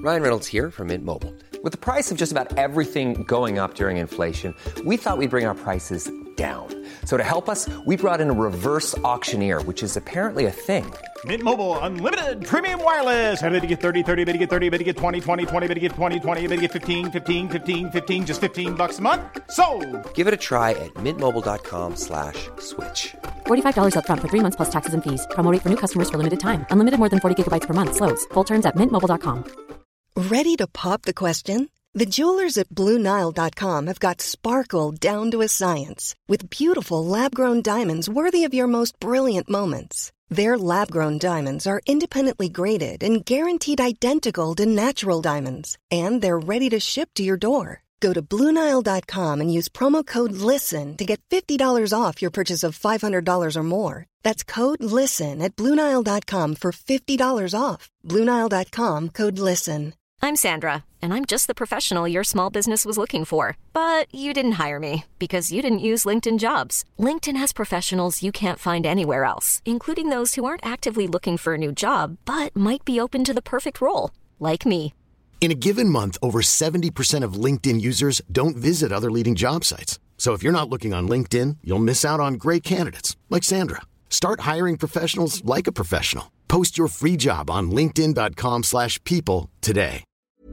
Ryan Reynolds here from Mint Mobile. With the price of just about everything going up during inflation, we thought we'd bring our prices down. So to help us, we brought in a reverse auctioneer, which is apparently a thing. Mint Mobile Unlimited Premium Wireless. How to get 30, 30, bit to get 30, bit to get 20, 20, 20, bit to get 20, 20, bit to get 15, 15, 15, 15, just $15 a month? Sold! Give it a try at mintmobile.com/switch. $45 up front for 3 months plus taxes and fees. Promo rate for new customers for limited time. Unlimited more than 40 gigabytes per month. Slows full terms at mintmobile.com. Ready to pop the question? The jewelers at BlueNile.com have got sparkle down to a science with beautiful lab-grown diamonds worthy of your most brilliant moments. Their lab-grown diamonds are independently graded and guaranteed identical to natural diamonds, and they're ready to ship to your door. Go to BlueNile.com and use promo code LISTEN to get $50 off your purchase of $500 or more. That's code LISTEN at BlueNile.com for $50 off. BlueNile.com, code LISTEN. I'm Sandra, and I'm just the professional your small business was looking for. But you didn't hire me because you didn't use LinkedIn Jobs. LinkedIn has professionals you can't find anywhere else, including those who aren't actively looking for a new job, but might be open to the perfect role, like me. In a given month, over 70% of LinkedIn users don't visit other leading job sites. So if you're not looking on LinkedIn, you'll miss out on great candidates like Sandra. Start hiring professionals like a professional. Post your free job on linkedin.com/people today.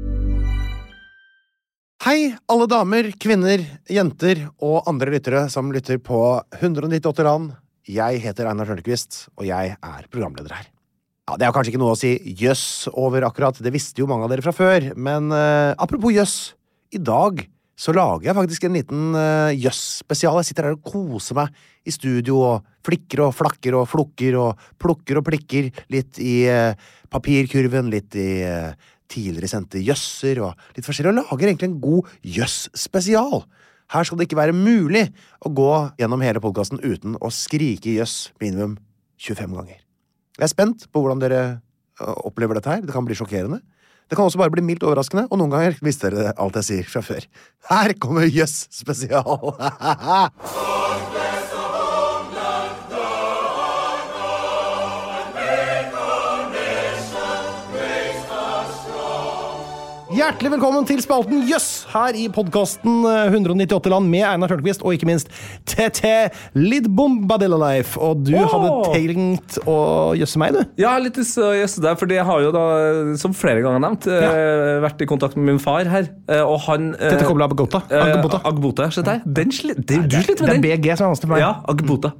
Hei, alle damer, kvinner, jenter og andre lyttere som lytter på 198 land. Jeg heter Einar Tørnquist, og jeg programleder her. Ja, det kanskje ikke noe å si jøss over akkurat, det visste jo mange av dere fra før, men apropos jøss, i dag så lager jeg faktisk en liten jøss-spesial. Jeg sitter her og koser meg i studio og flikker og flakker og flukker og plukker og plikker litt i papirkurven, litt i tidligere sendte jøsser og litt forskjellig, og lager egentlig en god jøss-spesial. Her skal det ikke være mulig å gå gjennom hele podcasten uten å skrike jøss minimum 25 ganger. Jeg spent på hvordan dere opplever dette her. Det kan bli sjokkerende. Det kan også bare bli mildt overraskende, og noen ganger visste dere alt jeg sier fra før. Her kommer jøss-spesial! Hjertelig velkommen til spalten Jøss her i podcasten 198 land med Einar Tørnquist og ikke minst Tete Lidbom Badilalife. Og du hadde tenkt å jøsse meg, du? Ja, litt å jøsse deg, fordi jeg har jo da, som flere ganger nevnt, vært i kontakt med min far her, og han... Tete koblet Agbota. Agbota, skjønner jeg. Du sliter med den. Det BG som er vanskelig for meg. Ja, Agbota.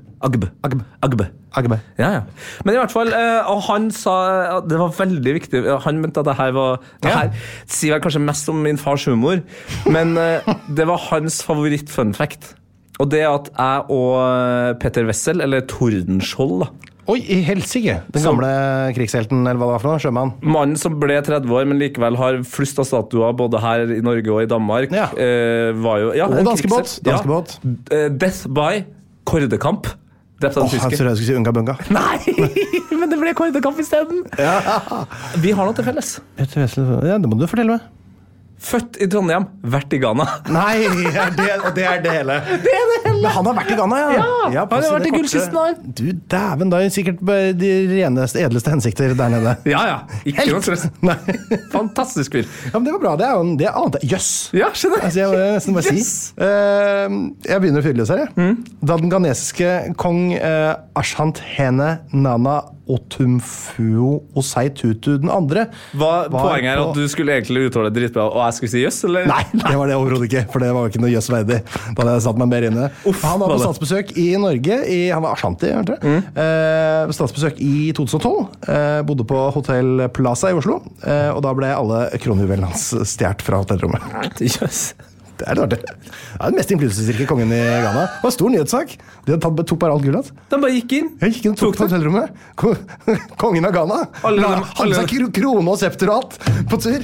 Agbe. Ja. Men i hvert fall, og han sa, det var veldig viktig, han mente at det her var, det her sier vel kanskje mest om min fars humor, men det var hans favoritt fun fact. Og det at jeg og Petter Wessel, eller Tordenskjold da. Oi, i helsike. Den gamle krigshelten, eller hva det var for noe, sjømann. Mannen som ble 30 år, men likevel har flust av statuer både her i Norge og i Danmark. Var jo, og danskebåt. Death by Kordekamp. Han tror jeg skulle si Unga Bunga. Nei, men det ble Kordekamp i stedet. Vi har noe til felles. Ja, det må du fortelle meg. Født i Trondheim, vært i Ghana. Nei, det er det hele. Det er det hele. Men han har vært i Ghana, ja. Han har vært i gullkisten her. Du, dæven, da er sikkert de reneste, edleste hensikter der nede. Ja. Ikke noe stress. Nei. Fantastisk fyr. Ja, men det var bra. Det er annet. Jøss. Ja, skjønner. Altså, jeg må nesten bare si. Jeg begynner å fylle oss her, Da den ghanesiske kong Ashanthene Nana Otumfuo Osei Tutu den andre poenget er at du skulle egentlig uttale det dritbra, og jeg skulle si jøss, eller? Nei, det var det overhodet ikke, for det var ikke noe jøss verdig. Da hadde jeg satt meg mer inne. Han var på statsbesøk i Norge, han var Ashanti, statsbesøk i 2012, bodde på Hotel Plaza i Oslo, og da ble alle kronjuvelene hans stjert fra hotellrommet. Jøss. Det er det den mest innflytelsesrike kongen i Ghana. Det var en stor nyhetssak. De tok bare alt gullet. De bare gikk inn. Jeg gikk inn og tok på hotellrommet. Kongen av Ghana. Han sa krone og septer og alt på tur.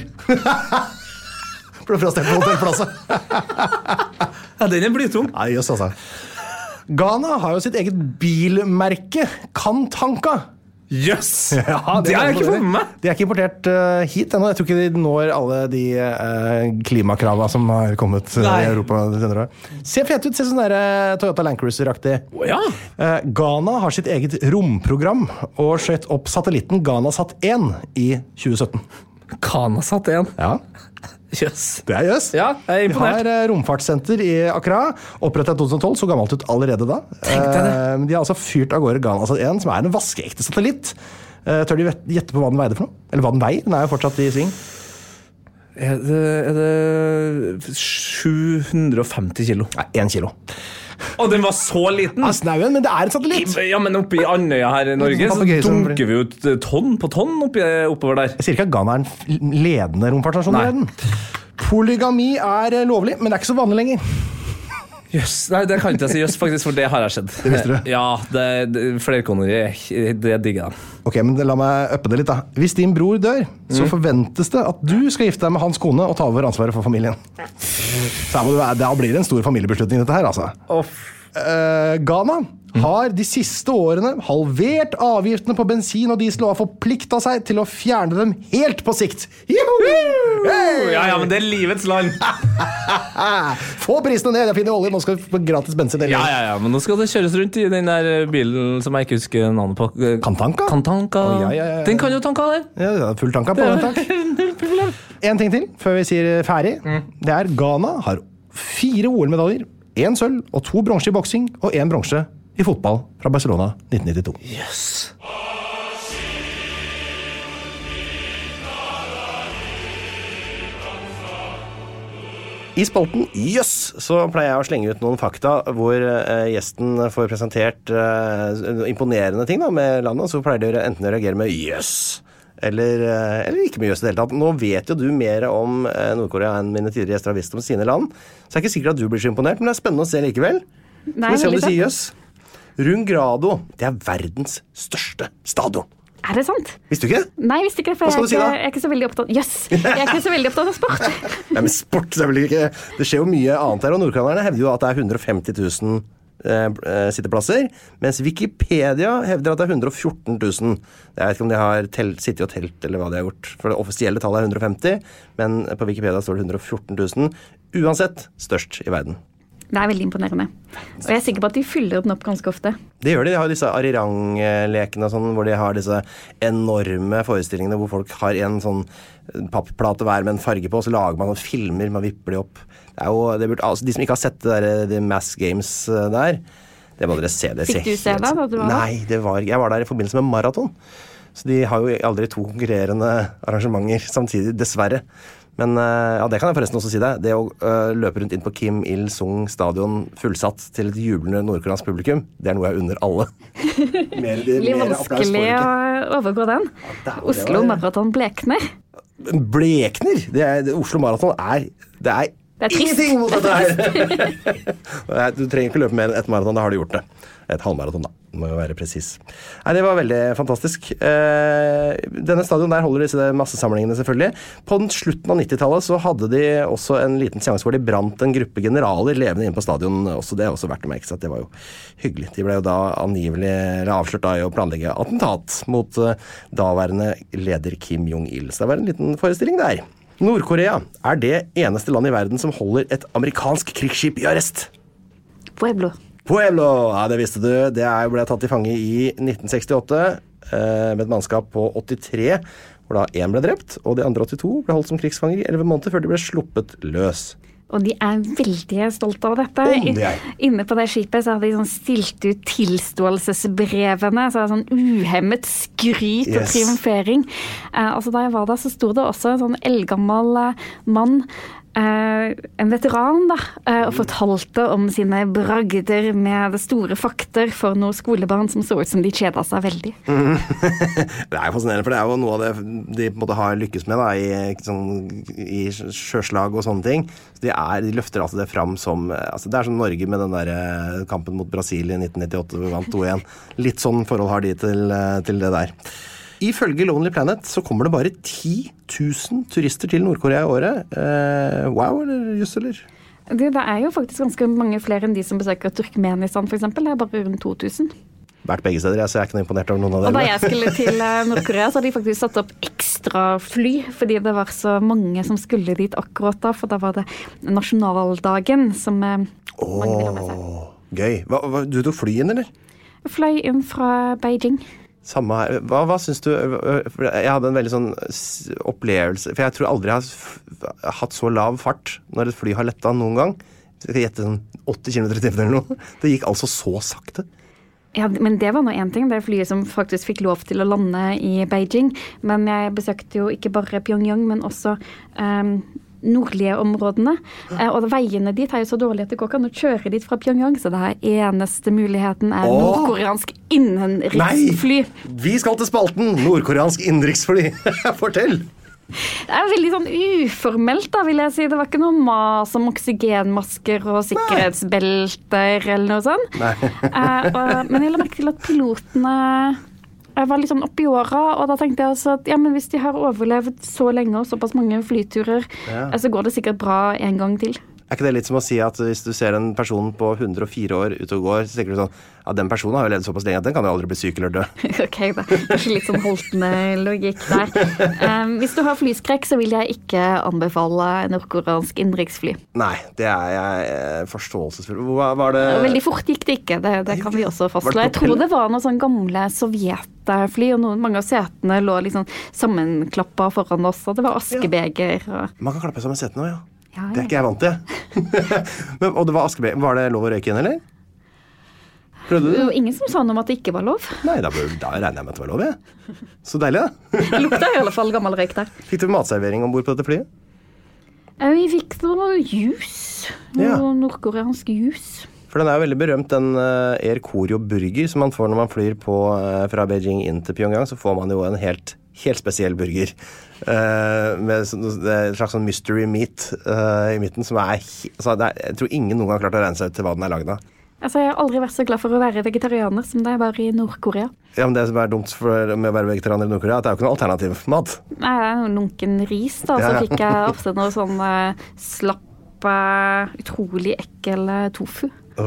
Ble frastelt på hotellplasset. Ja, den er blytung. Nei, jøss altså. Ghana har jo sitt eget bilmerke, Kantanka. Jøss! Ja, det har jeg ikke fått med meg. De er ikke importert hit ennå. Jeg tror ikke de når alle de klimakravene som har kommet i Europa. Ser fett ut, ser sånn der Toyota Land Cruiser-aktig. Ghana har sitt eget romprogram og skjøt opp satellitten GhanaSat 1 i 2017. Ghana satt en. Ja. Jøss. Det jøss. Ja, jeg er Vi imponert. har romfartssenter I Accra, opprettet 2012, så gammelt ut allerede da. Tenk deg det. Men de har altså fyrt av gårde Ghana en som en vaskeekte satellitt. Tør de gjette på hva den veide for noe? Eller hva den veier? Den jo fortsatt I sving. Er det 750 kilo? Nei, 1 kilo. Og den var så liten! Snauen, men det en satellitt! Ja, men oppe I Andøya her I Norge, så dunker vi ut tonn på tonn oppover der. Jeg sier ikke at Ghana en ledende romfartsnasjon I verden. Polygami lovlig, men det ikke så vanlig lenger. Jøss, nei, det kan ikke jeg si jøss faktisk, for det har jeg sett. Det visste du? Ja, flerkoneri, det digger jeg. Ok, men la meg øppe det litt da. Hvis din bror dør, så forventes det at du skal gifte deg med hans kone og ta over ansvaret for familien. Så da blir det en stor familiebeslutning dette her, altså. Ghana har de siste årene halvert avgiftene på bensin og diesel og har forpliktet seg til å fjerne dem helt på sikt. Hey! Ja, men det livets land. Få prisene ned, jeg finner olje, nå skal vi få gratis bensin. Ja, men nå skal det kjøres rundt I den der bilen som jeg ikke husker navnet på. Kantanka. Ja. Den kan jo tanka der. Ja, full tanka på den, takk. En ting til, før vi sier ferdig. Det Ghana har 4 OL-medaljer, 1 sølv og 2 bronser I boksing, og 1 bronse I fotball fra Barcelona 1992. Yes. I spalten Jøss, så pleier jeg å slenge ut noen fakta hvor gjesten får presentert imponerende ting da, med landet, så pleier de enten å reagere med Jøss, eller ikke med Jøss I det hele tatt. Nå vet jo du mer om Nord-Korea enn mine tidligere gjester har visst om sine land, så jeg ikke sikkert at du blir så imponert, men det spennende å se likevel. Skal vi se om du sier Jøss. Rungrado, det verdens største stadion. Det sant? Visste du ikke? Nei, jeg visste ikke det, for jeg er ikke så veldig opptatt. Jøss, jeg er ikke så veldig opptatt av sport. Nei, men sport, det vel ikke. Det skjer jo mye annet her, og nordkoreanerne hevder jo at det 150 000 sitteplasser, mens Wikipedia hevder at det 114 000. Jeg vet ikke om de har sittet og telt, eller hva de har gjort. For det offisielle tallet 150, men på Wikipedia står det 114 000. Uansett, størst I verden. Det veldig imponerende. Og jeg er sikker på at de fyller den opp ganske ofte. Det gjør de. De har jo disse arirang-lekene og sånn, hvor de har disse enorme forestillingene hvor folk har en sånn pappplate hver med en farge på, og så lager man noen filmer, man vipper de opp. Det burde, altså, de som ikke har sett de Mass Games der, det må dere se. Det Fikk du se det da du var der? Nei, jeg var der I forbindelse med maraton. Så de har jo aldri 2 konkurrerende arrangementer samtidig, dessverre. Men ja, det kan jeg forresten også si deg. Det å løpe rundt inn på Kim Il-sung stadion fullsatt til et jublende nordkoreansk publikum, det noe jeg unner alle. Litt vanskelig å overgå den. Oslo Marathon blekner. Blekner? Oslo Marathon det er ingenting mot dette her. Du trenger ikke løpe mer enn 1 maraton, da har du gjort det. Et halvmaraton da, det må jo være precis. Nei, det var veldig fantastisk. Denne stadion der holder disse massesamlingene selvfølgelig. På den slutten av 90-tallet så hadde de også en liten seanse hvor de brant en gruppe generaler levende inn på stadion. Også det også verdt å merke seg at det var jo hyggelig. De ble jo da angivelig avslørt da I å planlegge attentat mot daværende leder Kim Jong-il. Så det var en liten forestilling der. Nord-Korea det eneste land I verden som holder et amerikansk krigsskip I arrest. Pueblo, ja det visste du. Det ble tatt I fange I 1968 med et mannskap på 83, hvor da 1 ble drept, og de andre 82 ble holdt som krigsfanger I 11 måneder før de ble sluppet løs. Og de veldig stolte av dette. Inne på det skipet så hadde de sånn stilt ut tilståelsesbrevene, så sånn uhemmet skryt og triumfering. Altså da jeg var der så stod det også en sånn eldgammel mann, en veteran da, og fortalte om sine bragder med store fakter for noen skolebarn som så ut som de kjedet seg veldig. Det fascinerende, for det jo noe av det de på en måte har lykkes med da, I sjøslag og sånne ting. Så de løfter altså det fram som, altså det som Norge med den der kampen mot Brasil I 1998, hvor vi vant 2-1. Litt sånn forhold har de til det der. Ifølge Lonely Planet så kommer det bare 10 000 turister til Nord-Korea I året. Wow, eller just eller? Det jo faktisk ganske mange flere enn de som besøker Turkmenistan for eksempel. Det bare rundt 2000. Vært begge steder, så jeg ikke noe imponert over noen av dem. Og da jeg skulle til Nord-Korea så hadde de faktisk satt opp ekstra fly, fordi det var så mange som skulle dit akkurat da, for da var det nasjonaldagen som mange ville ha med seg. Gøy. Du tok fly inn, eller? Jeg fløy inn fra Beijing. Samme her. Hva synes du? Jeg hadde en veldig sånn opplevelse, for jeg tror aldri jeg har hatt så lav fart når et fly har lettet noen gang. Jeg skal gjette sånn 80 km i timen eller noe. Det gikk altså så sakte. Ja, men det var nå en ting. Det flyet som faktisk fikk lov til å lande i Beijing. Men jeg besøkte jo ikke bare Pyongyang, men også nordlige områdene. Og veiene dit er jo så dårlige at det går ikke an å kjøre dit fra Pyongyang, så det eneste muligheten nordkoreansk innenriksfly. Nei, vi skal til spalten nordkoreansk innenriksfly. Fortell! Det veldig sånn uformelt da, vil jeg si. Det var ikke noe mas om oksygenmasker og sikkerhetsbelter eller noe sånt. Men jeg la merke til at pilotene var litt sånn oppe i åra, og da tenkte jeg også at ja, men hvis de har overlevd så lenge og såpass mange flyturer, så går det sikkert bra en gang til. Ikke det litt som å si at hvis du ser en person på 104 år ute og går, så tenker du sånn, ja, den personen har jo levd såpass lenge at den kan jo aldri bli syk eller dø. Ok, da. Kanskje litt sånn holtende logikk der. Hvis du har flyskrekk, så vil jeg ikke anbefale nordkoreansk innenriksfly. Nei, det jeg forståelsesfull. Hva var det? Veldig fort gikk det ikke, det kan vi også fastslå. Jeg tror det var noen sånn gamle sovjetfly, og mange av setene lå liksom sammenklappet foran oss, og det var askebeger. Man kan klappe sammen setene også, ja. Det ikke jeg vant til. Og det var askebeger. Var det lov å røyke inn, eller? Prøvde du? Det var ingen som sa noe om at det ikke var lov. Nei, da regner jeg med at det var lov, ja. Så deilig, da. Det lukta i alle fall gammel røyk der. Fikk du matservering ombord på dette flyet? Vi fikk noe juice. Noe nordkoreansk juice. For den jo veldig berømt, den Air Koryo burger som man får når man flyr fra Beijing inn til Pyongyang, så får man jo en helt spesiell burger med et slags sånn mystery meat i midten som jeg tror ingen noen gang har klart å regne seg ut til hva den laget av. Altså, jeg har aldri vært så glad for å være vegetarianer som det var i Nord-Korea. Ja, men det som dumt med å være vegetarianer i Nord-Korea, at det jo ikke noe alternativ mat. Nei, det noe lunken ris da, så fikk jeg ofte noe sånn slapp, utrolig ekkel tofu.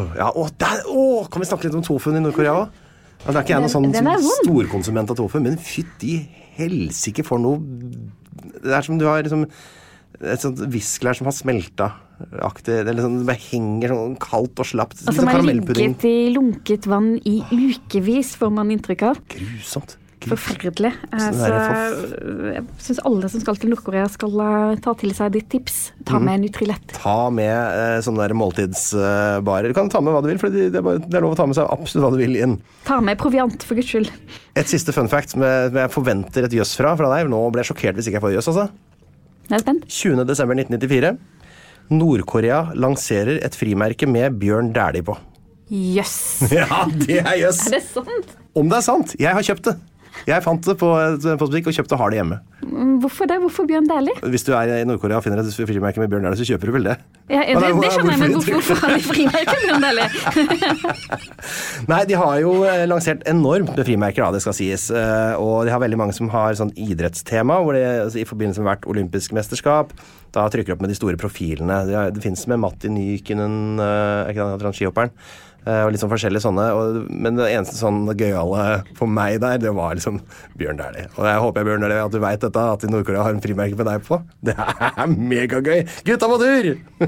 Kan vi snakke litt om tofuen i Nord-Korea også? Det ikke jeg noen sånn storkonsument av tofu, men fytti helsike for noe. Det som du har liksom et sånt visklær som har smelta-aktig. Det liksom, det bare henger sånn kaldt og slapt. Og som har ligget i lunket vann i ukevis, får man inntrykk av. Grusomt. Forferdelig. Så jeg synes alle som skal til Nord-Korea skal ta til seg ditt tips. Ta med Nutrilett. Ta med sånne der måltidsbarer. Du kan ta med hva du vil, for det er lov å ta med seg absolutt hva du vil inn. Ta med proviant, for Guds skyld. Et siste fun fact jeg forventer et jøss fra deg. Nå ble jeg sjokkert hvis ikke jeg får jøss, altså. Jeg spent. 20. desember 1994. Nord-Korea lanserer et frimerke med Bjørn Dæhlie på. Jøss. Ja, det jøss. Det sant? Om det sant. Jeg har kjøpt det. Jeg fant det på butikk og kjøpte og har det hjemme. Hvorfor det? Hvorfor Bjørn Dæhlie? Hvis du i Nord-Korea og finner et frimerke med Bjørn Dæhlie, så kjøper du vel det? Ja, det skjønner jeg, men hvorfor har de frimerke med Bjørn Dæhlie? Nei, de har jo lansert enormt med frimerker, det skal sies. Og de har veldig mange som har sånn idrettstema, hvor det i forbindelse med hvert olympisk mesterskap, da trykker opp med de store profilene. Det finnes med Matti Nykinen, ikke den skihopperen, og litt sånn forskjellige sånne, men det eneste sånn gøyale for meg der, det var liksom Bjørn Dæhlie. Og jeg håper, Bjørn Dæhlie, at du vet dette, at i Nord-Korea har en frimerke med deg på. Det megagøy! Gutta på tur!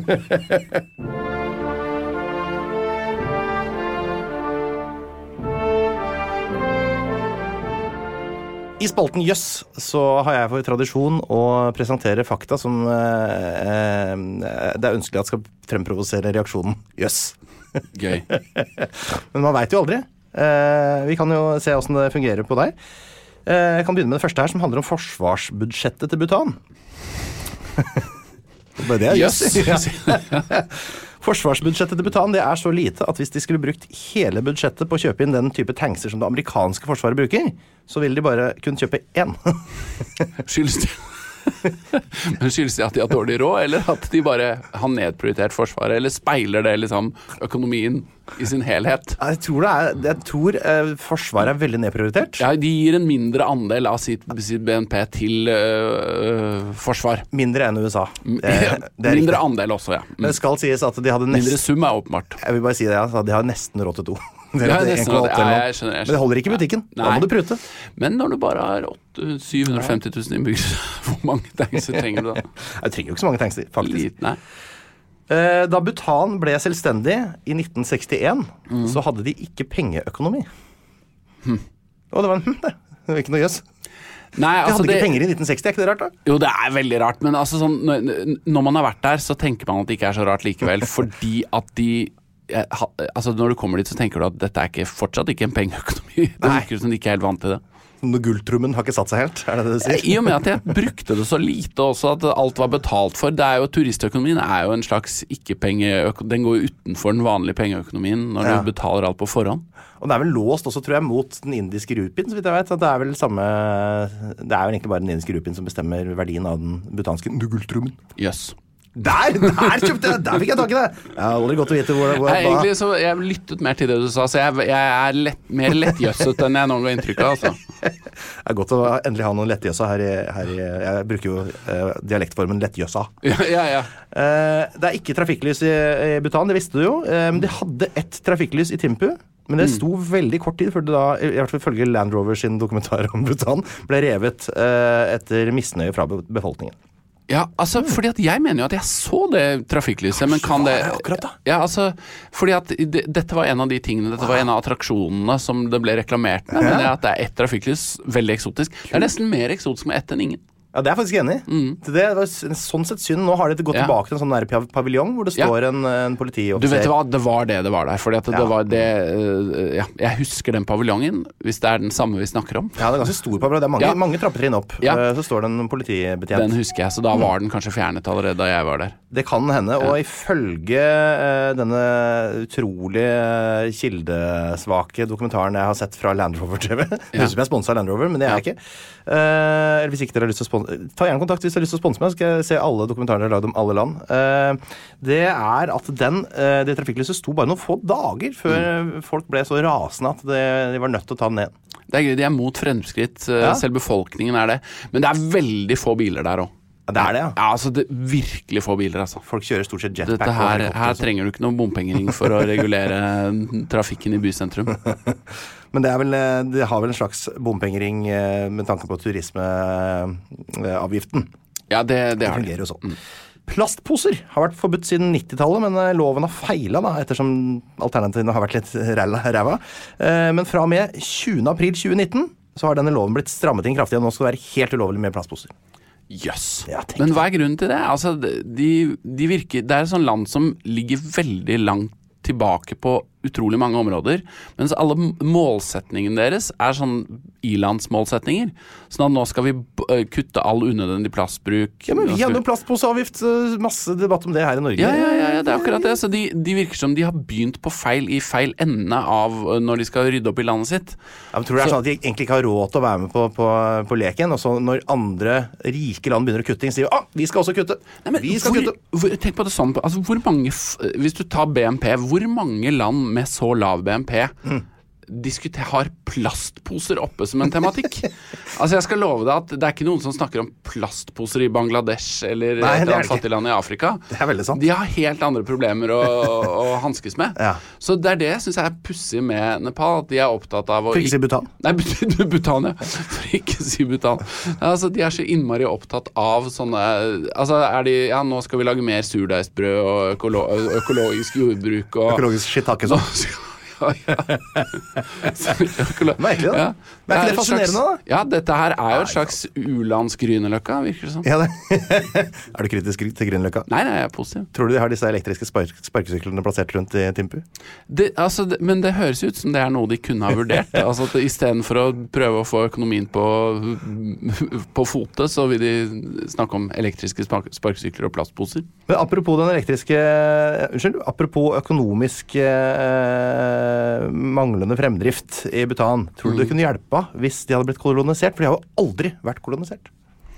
I spalten Jøss så har jeg for tradisjon å presentere fakta som det ønskelig at skal fremprovosere reaksjonen Jøss. Gøy. Men man vet jo aldri. Vi kan jo se hvordan det fungerer på deg. Jeg kan begynne med det første her, som handler om forsvarsbudsjettet til Bhutan. Det Jøss. Forsvarsbudsjettet til Bhutan, det så lite at hvis de skulle brukt hele budsjettet på å kjøpe inn den type tankser som det amerikanske forsvaret bruker, så ville de bare kunne kjøpe én. Skyldes det at de har dårlig råd, eller at de bare har nedprioritert forsvaret, eller speiler det liksom økonomien i sin helhet? Jeg tror forsvaret veldig nedprioritert. Ja, de gir en mindre andel av sitt BNP til forsvar. Mindre enn USA. Mindre andel også, ja. Det skal sies at de hadde mindre sum åpenbart. Jeg vil bare si det, de har nesten råd til 2. Jeg skjønner. Men det holder ikke i butikken. Da må du prute. Men når du bare har 750 000 innbyggere, hvor mange tankser trenger du da? Jeg trenger jo ikke så mange tankser, faktisk. Nei. Da Bhutan ble selvstendig i 1961, så hadde de ikke pengeøkonomi. det var det var ikke noe jøss. Nei, altså de hadde ikke penger i 1960, ikke det rart da? Jo, det veldig rart, men altså sånn, når man har vært der, så tenker man at det ikke så rart likevel, fordi at altså når du kommer dit, så tenker du at dette fortsatt ikke en pengeøkonomi. Det virker som de ikke helt vant til det. Når gulltrummen har ikke satt seg helt, det du sier? I og med at jeg brukte det så lite også, at alt var betalt for. Turistøkonomien jo en slags den går jo utenfor den vanlige pengeøkonomien når du betaler alt på forhånd. Og det vel låst også, tror jeg, mot den indiske rupien, så vidt jeg vet. At det vel samme, det jo egentlig bare den indiske rupien som bestemmer verdien av den bhutanske gulltrummen. Yes. Der kjøpte jeg, der fikk jeg tak i det. Jeg har aldri godt å vite hvor egentlig så jeg lyttet mer til det du sa, så jeg mer lettjøsset enn jeg noen ga inntrykk av, altså. Det godt å endelig ha noen lettjøsa her i jeg bruker jo dialektformen lettjøsa. Ja. Det ikke trafikklys i Bhutan, det visste du jo. De hadde ett trafikklys i Thimphu, men det sto veldig kort tid før det da, i hvert fall ifølge Land Rover sin dokumentar om Bhutan, ble revet etter misnøye fra befolkningen. Ja, altså, fordi at jeg mener jo at jeg så det trafikklyset, men kan det... akkurat da? Ja, altså, fordi at dette var en av de tingene, dette var en av attraksjonene som det ble reklamert med, men at det ett trafikklys, veldig eksotisk. Det nesten mer eksotisk med ett enn ingen. Ja, det jeg faktisk enig i. Det var sånn sett synd. Nå har de gått tilbake til en sånn der paviljong hvor det står en politioffiser. Du vet hva, det var der, fordi at det var det... jeg husker den paviljongen, hvis det den samme vi snakker om. Ja, det ganske stor paviljong. Det mange trappetrinn opp. Så står det en politibetjent. Den husker jeg, så da var den kanskje fjernet allerede da jeg var der. Det kan hende, og ifølge denne utrolig kildesvake dokumentaren jeg har sett fra Land Rover TV, jeg husker jeg sponset Land Rover, men det jeg ikke. Eller hvis ikke dere har lyst til å sponse, ta gjerne kontakt hvis dere har lyst til å sponse meg, så skal jeg se alle dokumentarene dere har lagd om alle land. Det at det trafikklyset sto bare noen få dager før folk ble så rasende at de var nødt til å ta den ned. Det gøy, de mot fremskritt, selv befolkningen det, men det veldig få biler der også. Det det, ja. Ja, altså det virkelig få biler, altså. Folk kjører stort sett jetpack. Her trenger du ikke noen bompengering for å regulere trafikken i bysentrum. Men det har vel en slags bompengering med tanke på turismeavgiften. Ja, det fungerer jo sånn. Plastposer har vært forbudt siden 90-tallet, men loven har feilet da, ettersom alternativene har vært litt ræva. Men fra og med 20. april 2019 så har denne loven blitt strammet inn kraftig, og nå skal det være helt ulovlig med plastposer. Jøss. Men hva grunnen til det? Altså, de virker, det et sånt land som ligger veldig langt tilbake på utrolig mange områder, mens alle målsetningene deres sånn i-landsmålsetninger. Sånn at nå skal vi kutte all unødvendig plastbruk. Ja, men vi hadde jo plastposeavgift, masse debatt om det her i Norge. Ja, det akkurat det. Så de virker som de har begynt på i feil ende av når de skal rydde opp i landet sitt. Ja, men tror du det sånn at de egentlig ikke har råd til å være med på leken, og så når andre rike land begynner å kutte, sier vi skal også kutte. Nei, men tenk på det sånn, altså hvor mange, hvis du tar BNP, hvor mange land med så lav BNP har plastposer oppe som en tematikk. Altså jeg skal love deg at det ikke noen som snakker om plastposer i Bangladesh eller et eller annet fattig land i Afrika. Det veldig sant. De har helt andre problemer å hanskes med. Ja. Så det det jeg synes jeg pussig med Nepal, at de opptatt av å... For ikke si Bhutan. Nei, Bhutan, ja. For ikke si Bhutan. Altså de så innmari opptatt av sånne... Altså nå skal vi lage mer surdeigsbrød og økologisk jordbruk og... Økologisk shiitake sånn. Merkelig da. Men ikke det fascinerende da? Ja, dette her jo et slags u-lands Grünerløkka, virker det som. Ja, du kritisk til Grünerløkka? Nei, jeg positiv. Tror du de har disse elektriske sparkesyklene plassert rundt i Thimphu? Men det høres ut som det noe de kunne ha vurdert. Altså at i stedet for å prøve å få økonomien på fote, så vil de snakke om elektriske sparkesykler og plastposer. Men apropos den elektriske, apropos økonomisk manglende fremdrift i Bhutan. Tror du det kunne hjelpe hvis de hadde blitt kolonisert? For de har jo aldri vært kolonisert.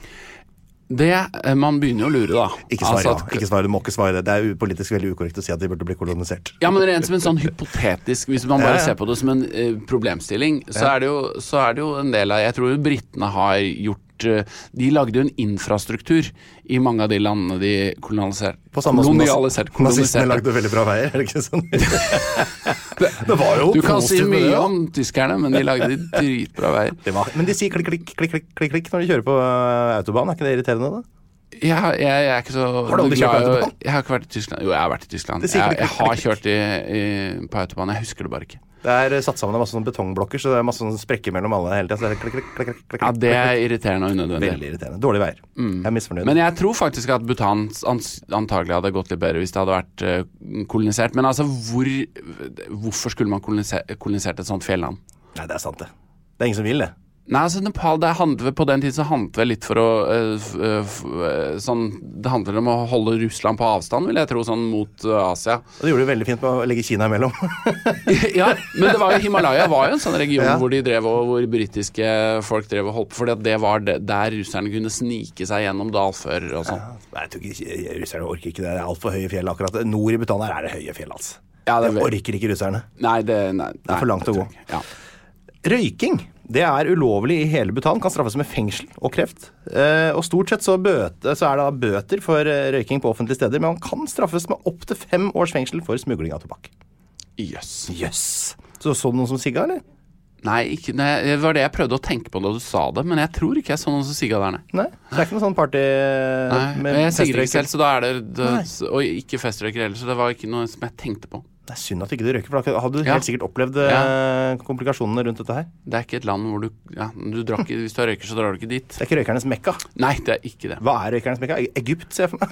Man begynner jo å lure da. Ikke svare, du må ikke svare. Det politisk veldig ukorrekt å si at de burde bli kolonisert. Ja, men rent som en sånn hypotetisk, hvis man bare ser på det som en problemstilling, så det jo en del av, jeg tror britene har gjort, de lagde jo en infrastruktur i mange av de landene de koloniserte. På samme måte nazistene lagde veldig bra veier, det ikke sånn? Det var jo du kan si mye om tyskerne, men de lagde dritbra veier. Men de sier klikk, klikk, klikk, klikk, klikk når de kjører på autobahn. Ikke det irriterende da? Jeg ikke så... Har du aldri kjørt på autobahn? Jeg har ikke vært i Tyskland. Jo, jeg har vært i Tyskland. Jeg har kjørt på autobahn, jeg husker det bare ikke. Det satt sammen av masse sånne betongblokker, så det masse sånne sprekker mellom alle hele tiden. Ja, det irriterende og unødvendig. Veldig irriterende. Dårlige veier. Jeg er misfornøyd. Men jeg tror faktisk at Bhutan antagelig hadde gått litt bedre hvis det hadde vært kolonisert. Men altså, hvorfor skulle man kolonisert et sånt fjelland? Nei, det er sant det. Det er ingen som vil det. Nei, altså Nepal, på den tiden så handlet det litt for å det handler om å holde Russland på avstand, vil jeg tro, sånn mot Asia. Og det gjorde det veldig fint med å legge Kina imellom. Ja, men det var jo Himalaya var jo en sånn region hvor de drev og hvor britiske folk drev og holdt på, fordi at det var der russerne kunne snike seg gjennom dalfører og sånn. Jeg tror ikke, russerne orker ikke det. Det er alt for høye fjell akkurat. Nord i Bhutan er det høye fjell, altså. Ja, det orker ikke russerne. Nei, det er for langt å gå. Ja. Røyking, det er ulovlig i hele Bhutan, kan straffes med fengsel og kreft. Og stort sett så er det da bøter for røyking på offentlige steder, men man kan straffes med opp til 5 års fengsel for smugling av tobakk. Yes. Så du noen som sigga, eller? Nei, det var det jeg prøvde å tenke på da du sa det, men jeg tror ikke jeg så noen som sigga der, Nei, det er ikke noe sånn party med jeg sigger ikke selv, så da er det og ikke festrøyker heller, så det var ikke noe som jeg tenkte på. Det er synd at ikke du røyker, for da hadde du helt sikkert opplevd komplikasjonene rundt dette her. Det er ikke et land hvor du drar ikke, hvis du røyker, så drar du ikke dit. Det er ikke røykernes mekka. Nei, det er ikke det. Hva er røykernes mekka? Egypt, ser jeg for meg.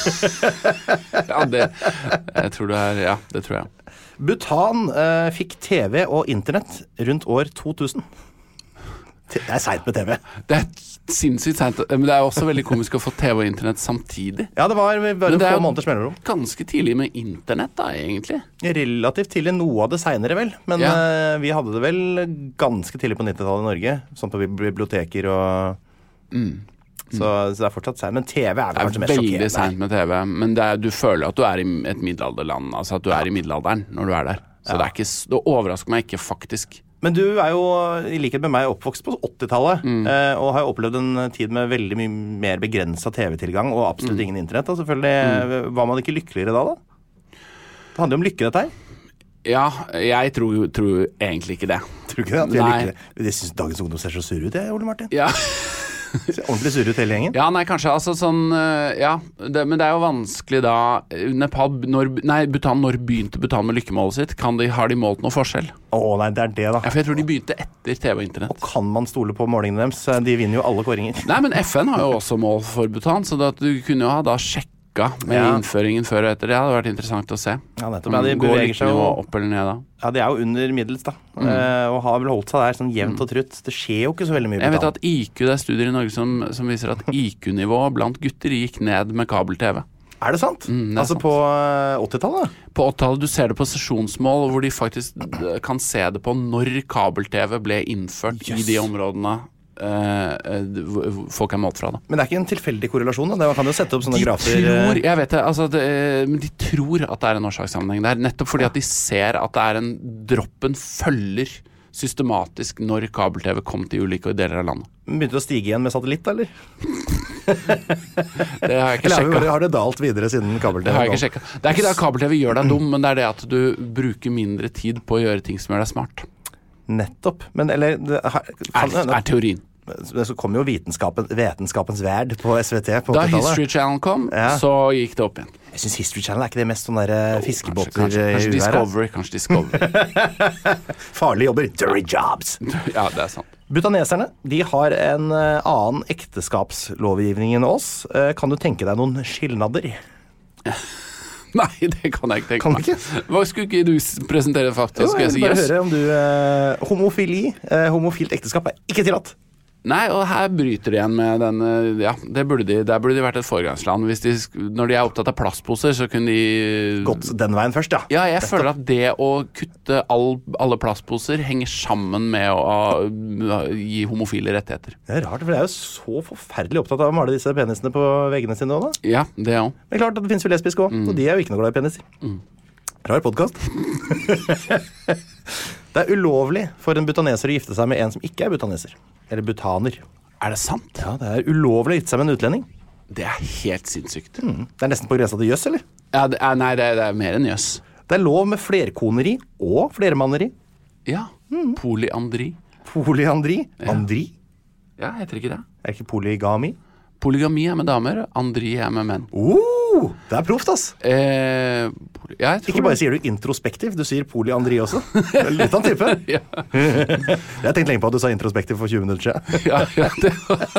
Jeg tror det er, det tror jeg. Bhutan fikk TV og internett rundt år 2000. Det er sent med TV. Det er sinnssykt sent, men det er også veldig komisk å få TV og internett samtidig. Ja, det var bare få måneders mellomrom. Ganske tidlig med internett da, egentlig. Relativt tidlig, noe av det senere vel, men vi hadde det vel ganske tidlig på 90-tallet i Norge, sånn på biblioteker og... Så det er fortsatt sent, men TV er kanskje mest sjokkerende. Veldig sent med TV, men du føler at du er i et middelalderland, altså at du er i middelalderen når du er der. Så det overrasker meg ikke faktisk. Men du er jo, i likhet med meg, oppvokst på 80-tallet, og har jo opplevd en tid med veldig mye mer begrenset TV-tilgang, og absolutt ingen internett. Og selvfølgelig, var man ikke lykkeligere da? Det handler jo om lykke, dette her. Ja, jeg tror egentlig ikke det. Tror du ikke det? At vi er lykkelige? Jeg synes dagens ungdom ser så sur ut, Ole Martin. Ja. Ordentlig sur ut hele gjengen? Ja, nei, kanskje, altså sånn, men det er jo vanskelig da, Bhutan, når begynte Bhutan med lykkemålet sitt? Har de målt noe forskjell? Nei, det er det da. Ja, for jeg tror de begynte etter TV og internett. Og kan man stole på målingene deres? De vinner jo alle kåringer. Nei, men FN har jo også mål for Bhutan, så du kunne jo ha da sjekket med innføringen før og etter. Det hadde vært interessant å se. Ja, nettopp. De går røyknivå opp eller ned da. Ja, de er jo under middels da. Og har vel holdt seg der sånn jevnt og trutt. Det skjer jo ikke så veldig mye. Jeg vet at IQ, det er studier i Norge som viser at IQ-nivået blant gutter gikk ned med kabel-TV. Er det sant? Altså sant. På 80-tallet? På 80-tallet, du ser det på sesjonsmål, hvor de faktisk kan se det på når kabel-TV ble innført i de områdene folk er målt fra da. Men det er ikke en tilfeldig korrelasjon da? Man kan jo sette opp sånne grafer. Jeg vet det, men de tror at det er en årsakssammenheng. Det er nettopp fordi at de ser at det er droppen følger systematisk når kabel-TV kom til ulike deler av landet. Begynte det å stige igjen med satellitt, eller? Det har jeg ikke sjekket. Eller har det dalt videre siden kabel-TV? Det har jeg ikke sjekket. Det er ikke det at kabel-TV gjør deg dum, men det er det at du bruker mindre tid på å gjøre ting som gjør deg smart. Nettopp. Men eller er teorien. Så kom jo Vitenskapens verd på SVT på 80-tallet. Da History Channel kom, så gikk det opp igjen. Jeg synes History Channel er ikke det mest sånn der fiskebåter kanskje Discovery. Farlige jobber. Dirty jobs. Ja, det er sant. Bhutaneserne, de har en annen ekteskapslovgivning enn oss. Kan du tenke deg noen skilnader? Nei, det kan jeg ikke tenke meg. Hva skulle ikke du presentere fakta? Jo, jeg vil bare høre om du homofilt ekteskap er ikke tillatt. Nei, og her bryter de igjen med den. Der burde de vært et foregangsland. Når de er opptatt av plastposer, så kunne de gått den veien først, ja. Ja, jeg føler at det å kutte alle plastposer henger sammen med å gi homofile rettigheter. Det er rart, for de er jo så forferdelig opptatt av å male disse penisene på veggene sine også, da. Ja, det også. Men klart at det finnes jo lesbiske også, og de er jo ikke noe glad i peniser. Rar podcast. Det er ulovlig for en bhutaneser å gifte seg med en som ikke er bhutaneser. Eller bhutaner. Er det sant? Ja, det er ulovlig å gifte seg med en utlending. Det er helt sinnssykt. Det er nesten på grensa til jøss, eller? Ja, nei, det er mer enn jøss. Det er lov med flerkoneri og flermanneri. Ja, polyandri. Polyandri? Andri? Ja, heter ikke det. Er det ikke polygami? Polygami er med damer, andri er med menn. Det er proft, ass. Ikke bare sier du introspektiv, du sier polyandri også. Litt av en type. Jeg tenkte lenge på at du sa introspektiv for 20 minutter siden. Det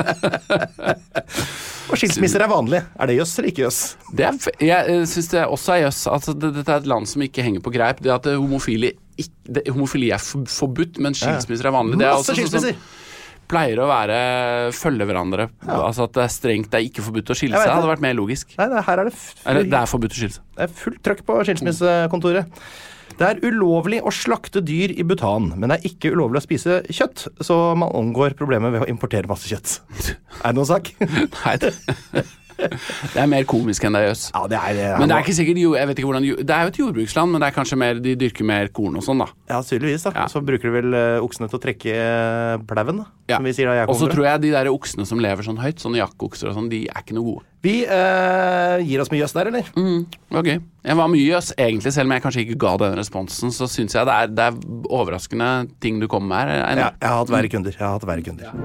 Og skilsmisser vanlig. Det jøss eller ikke jøss? Jeg synes det også jøss. Altså, dette et land som ikke henger på greip. Det at homofili forbudt, men skilsmisser vanlig. Det Masse skilsmisser! Pleier å følge hverandre. Altså at det strengt, det ikke forbudt å skille seg. Det hadde vært mer logisk. Nei, her det forbudt å skille seg. Det fullt trøkk på skilsmissekontoret. Det ulovlig å slakte dyr i Bhutan, men det ikke ulovlig å spise kjøtt, så man omgår problemet ved å importere masse kjøtt. Det noen sak? Nei, det mer komisk enn det jøss. Ja, men det ikke sikkert, jeg vet ikke hvordan, det jo et jordbruksland, men det kanskje mer, de dyrker mer korn og sånn da. Ja, tydeligvis da. Så bruker de vel oksene til å trekke pleven da, som vi sier da jeg kommer. Og så tror jeg de der oksene som lever sånn høyt, sånne jakkokser og sånn, de ikke noe gode. Vi gir oss mye jøss der, eller? Ok. Jeg var mye jøss, egentlig, selv om jeg kanskje ikke ga den responsen, så synes jeg det overraskende ting du kommer med her. Ja, jeg har hatt verre kunder.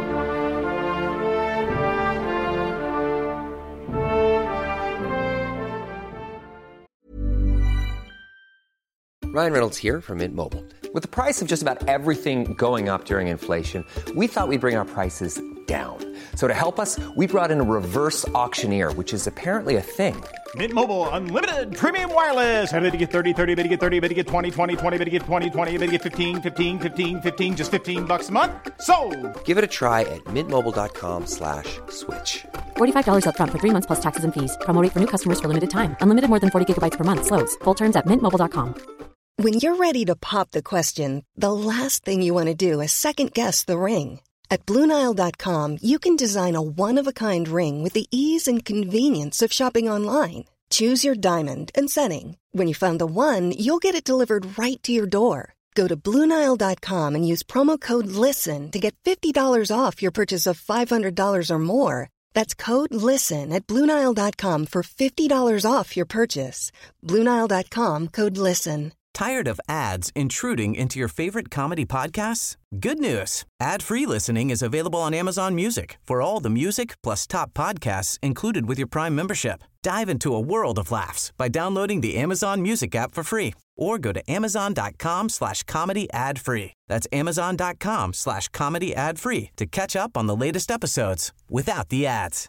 Ryan Reynolds here from Mint Mobile. With the price of just about everything going up during inflation, we thought we'd bring our prices down. So to help us, we brought in a reverse auctioneer, which is apparently a thing. Mint Mobile Unlimited Premium Wireless. How to get 30, 30, bit to get 30, bit to get 20, 20, 20, bit to get 20, 20, bit to get 15, 15, 15, 15, just $15 a month? Sold! Give it a try at mintmobile.com/switch. $45 up front for 3 months plus taxes and fees. Promo rate for new customers for limited time. Unlimited more than 40 gigabytes per month. Slows full terms at mintmobile.com. When you're ready to pop the question, the last thing you want to do is second-guess the ring. At BlueNile.com, you can design a one-of-a-kind ring with the ease and convenience of shopping online. Choose your diamond and setting. When you find the one, you'll get it delivered right to your door. Go to BlueNile.com and use promo code LISTEN to get $50 off your purchase of $500 or more. That's code LISTEN at BlueNile.com for $50 off your purchase. BlueNile.com, code LISTEN. Tired of ads intruding into your favorite comedy podcasts? Good news. Ad-free listening is available on Amazon Music for all the music plus top podcasts included with your Prime membership. Dive into a world of laughs by downloading the Amazon Music app for free or go to amazon.com/comedy ad-free. That's amazon.com/comedy ad-free to catch up on the latest episodes without the ads.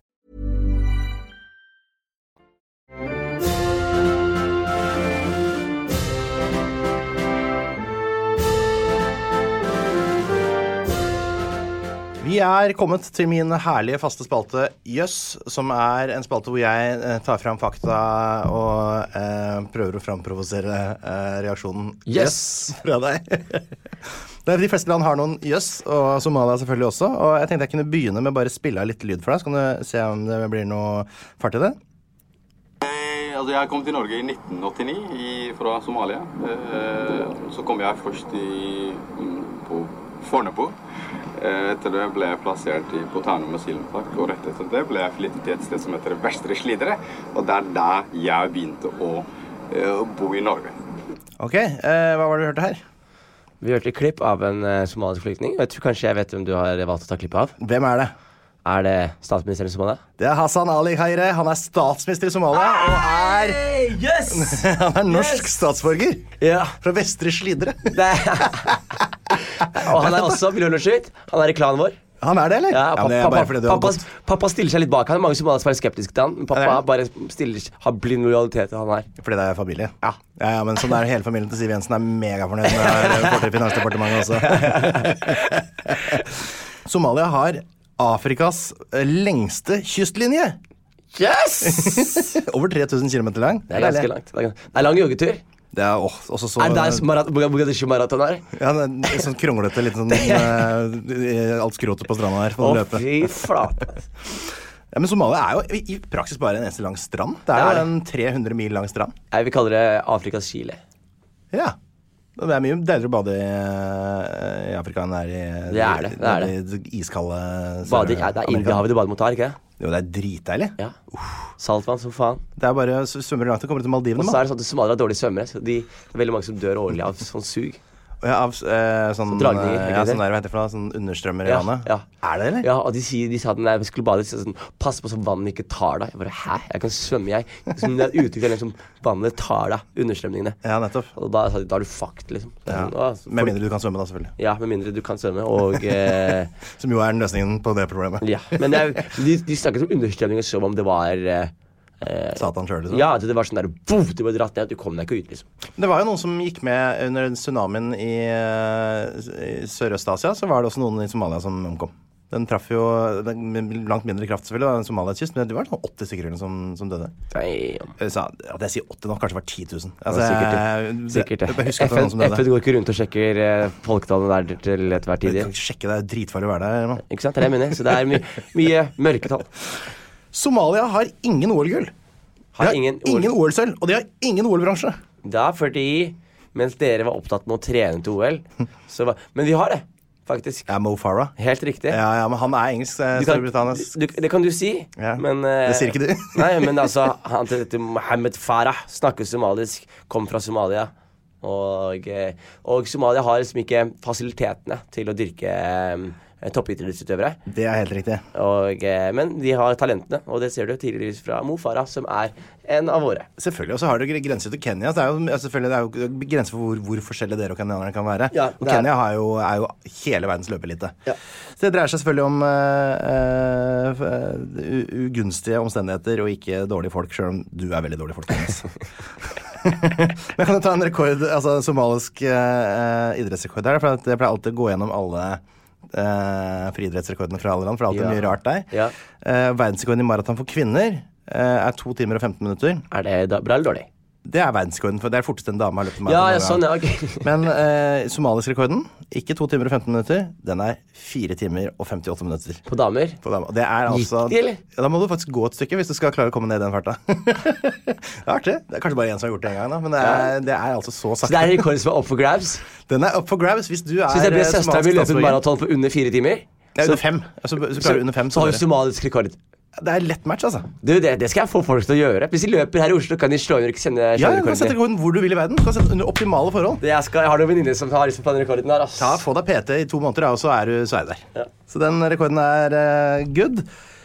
Vi kommet til min herlige faste spalte Jøss, som en spalte hvor jeg tar fram fakta og prøver å framprovosere reaksjonen Yes fra deg. De fleste land har noen jøss, og Somalia selvfølgelig også, og jeg tenkte jeg kunne begynne med bare å spille litt lyd for deg, så kan du se om det blir noe fart i det. Altså jeg kom til Norge i 1989 fra Somalia. Så kom jeg først på Fornebu. Etter det ble jeg plassert på Ternum asylmottak, og rett etter det ble jeg flyttet til et sted som heter Vestre Slidre, og det der jeg begynte å bo i Norge. Ok, hva var det du hørte her? Vi hørte klipp av en somalisk flyktning, og jeg tror kanskje jeg vet hvem du har valgt å ta klipp av. Hvem det? Det statsministeren i Somalia? Det Hassan Ali Khaire, han statsminister i Somalia, og yes! Han norsk statsborger. Ja. Fra Vestre Slidre. Og han også miljøunderskyld. Han i klanen vår. Han det, eller? Ja, pappa stiller seg litt bak han. Mange somaliere som skeptiske til han. Men pappa bare har blind lojalitet til han her. Fordi det familie? Ja, men sånn hele familien til Siv Jensen megafornøyd med fortid Finansdepartementet også. Somalia har Afrikas lengste kystlinje. Yes! Over 3000 kilometer lang. Det ganske langt. Det lang joggetur. Det også så... Mogadishu-maraton her? Ja, sånn kronglete, litt sånn alt skråtet på stranda her. Fy flate. Ja, men Somalia jo i praksis bare en eneste lang strand. Det jo en 300 mil lang strand. Jeg vil kalle det Afrikas Chile. Ja. Det mye deiligere å bade i Afrika enn i iskalde Indiahavet du bader mot her, ikke? Jo, det dritdeilig. Ja. Saltvann som faen. Det bare svømmer langt til å komme til Maldivene. Og så det sånn at somaliere dårlige svømmere, så det veldig mange som dør årlig av sånn sug. sånn dragninger, sånn der, vet du, sånn understrømmer I vannet. Ja. Det, eller? Ja, og de sa at når jeg skulle bade, sånn, pass på så vannet ikke tar deg. Jeg bare, hæ? Jeg kan svømme, jeg. Som det uttrykk eller som vannet tar deg, understrømningene. Ja, nettopp. Og da sa de, da du fucked, liksom. Med mindre du kan svømme da, selvfølgelig. Ja, med mindre du kan svømme, og... som jo løsningen på det problemet. Ja, men de snakket om understrømninger som om det var... Satan selv, liksom. Ja, det var sånn der du ble dratt ned, du kom deg ikke ut, liksom. Det var jo noen som gikk med under tsunamien I Sørøst-Asia. Så var det også noen I Somalia som omkom. Den traff jo langt mindre kraft selvfølgelig da, enn Somalias kyst, men det var sånn 80 stykker som døde. Så, at jeg sier 80 nå, kanskje det var 10 000. Altså, sikkert FN går ikke rundt og sjekker folketallene der til ethvert tid. Du kan ikke sjekke, det dritfarlig å være der. Ikke sant, det jeg mener. Så det mye mørketall. Somalia har ingen OL-gull. De har ingen OL-sølv, og de har ingen OL-bransje. Da, fordi mens dere var opptatt med å trene til OL, men vi har det, faktisk. Ja, Mo Farah. Helt riktig. Ja, men han engelsk, Storbritannias. Det kan du si, men... det sier ikke du. Nei, men altså, han til Mohammed Farah snakker somalisk, kom fra Somalia, og Somalia har liksom ikke fasilitetene til å dyrke... toppidrettsutøvere. Det helt riktig. Men de har talentene, og det ser du tydeligvis fra Mo Farah, som en av våre. Selvfølgelig, og så har du grenser til Kenya. Så det er jo grenser for hvor forskjellige dere og kenyanerne kan være. Ja, og Kenya er jo hele verdens løpelite. Ja. Så det dreier seg selvfølgelig om ugunstige omstendigheter og ikke dårlige folk, selv om du veldig dårlig folk. Men kan du ta en rekord, altså somalisk idrettsrekord der, for jeg pleier alltid å gå gjennom alle friidrettsrekordene fra alle land, for det mye rart der. Verdensrekorden I maraton for kvinner 2 timer og 15 minutter. Det bra eller dårlig? Det verdensrekorden, for det fortest en dame har løpt maraton. Ja, sånn, okay. Men somalisk rekorden, ikke 2 timer og 15 minutter, den 4 timer og 58 minutter. På damer? Det altså... Gikk de, eller? Ja, da må du faktisk gå et stykke hvis du skal klare å komme ned I den farta. Det artig. Det kanskje bare en som har gjort det en gang, da, men det altså så sakte. Så det rekorden som up for grabs? Den up for grabs hvis du Så hvis jeg blir søsteren vil løpe en maraton på under 4 timer? Ja, under 5. Så klarer du under 5. Så har du somalisk rekord. Det lett match, altså. Det skal jeg få folk til å gjøre. Hvis de løper her I Oslo, kan de slå inn og sende rekorden. Ja, du kan sette rekorden hvor du vil I verden. Du kan sette under optimale forhold. Jeg har noen venninner som har lyst på den rekorden der, Ta, få deg PT I 2 måneder, og så du der. Ja. Så den rekorden good.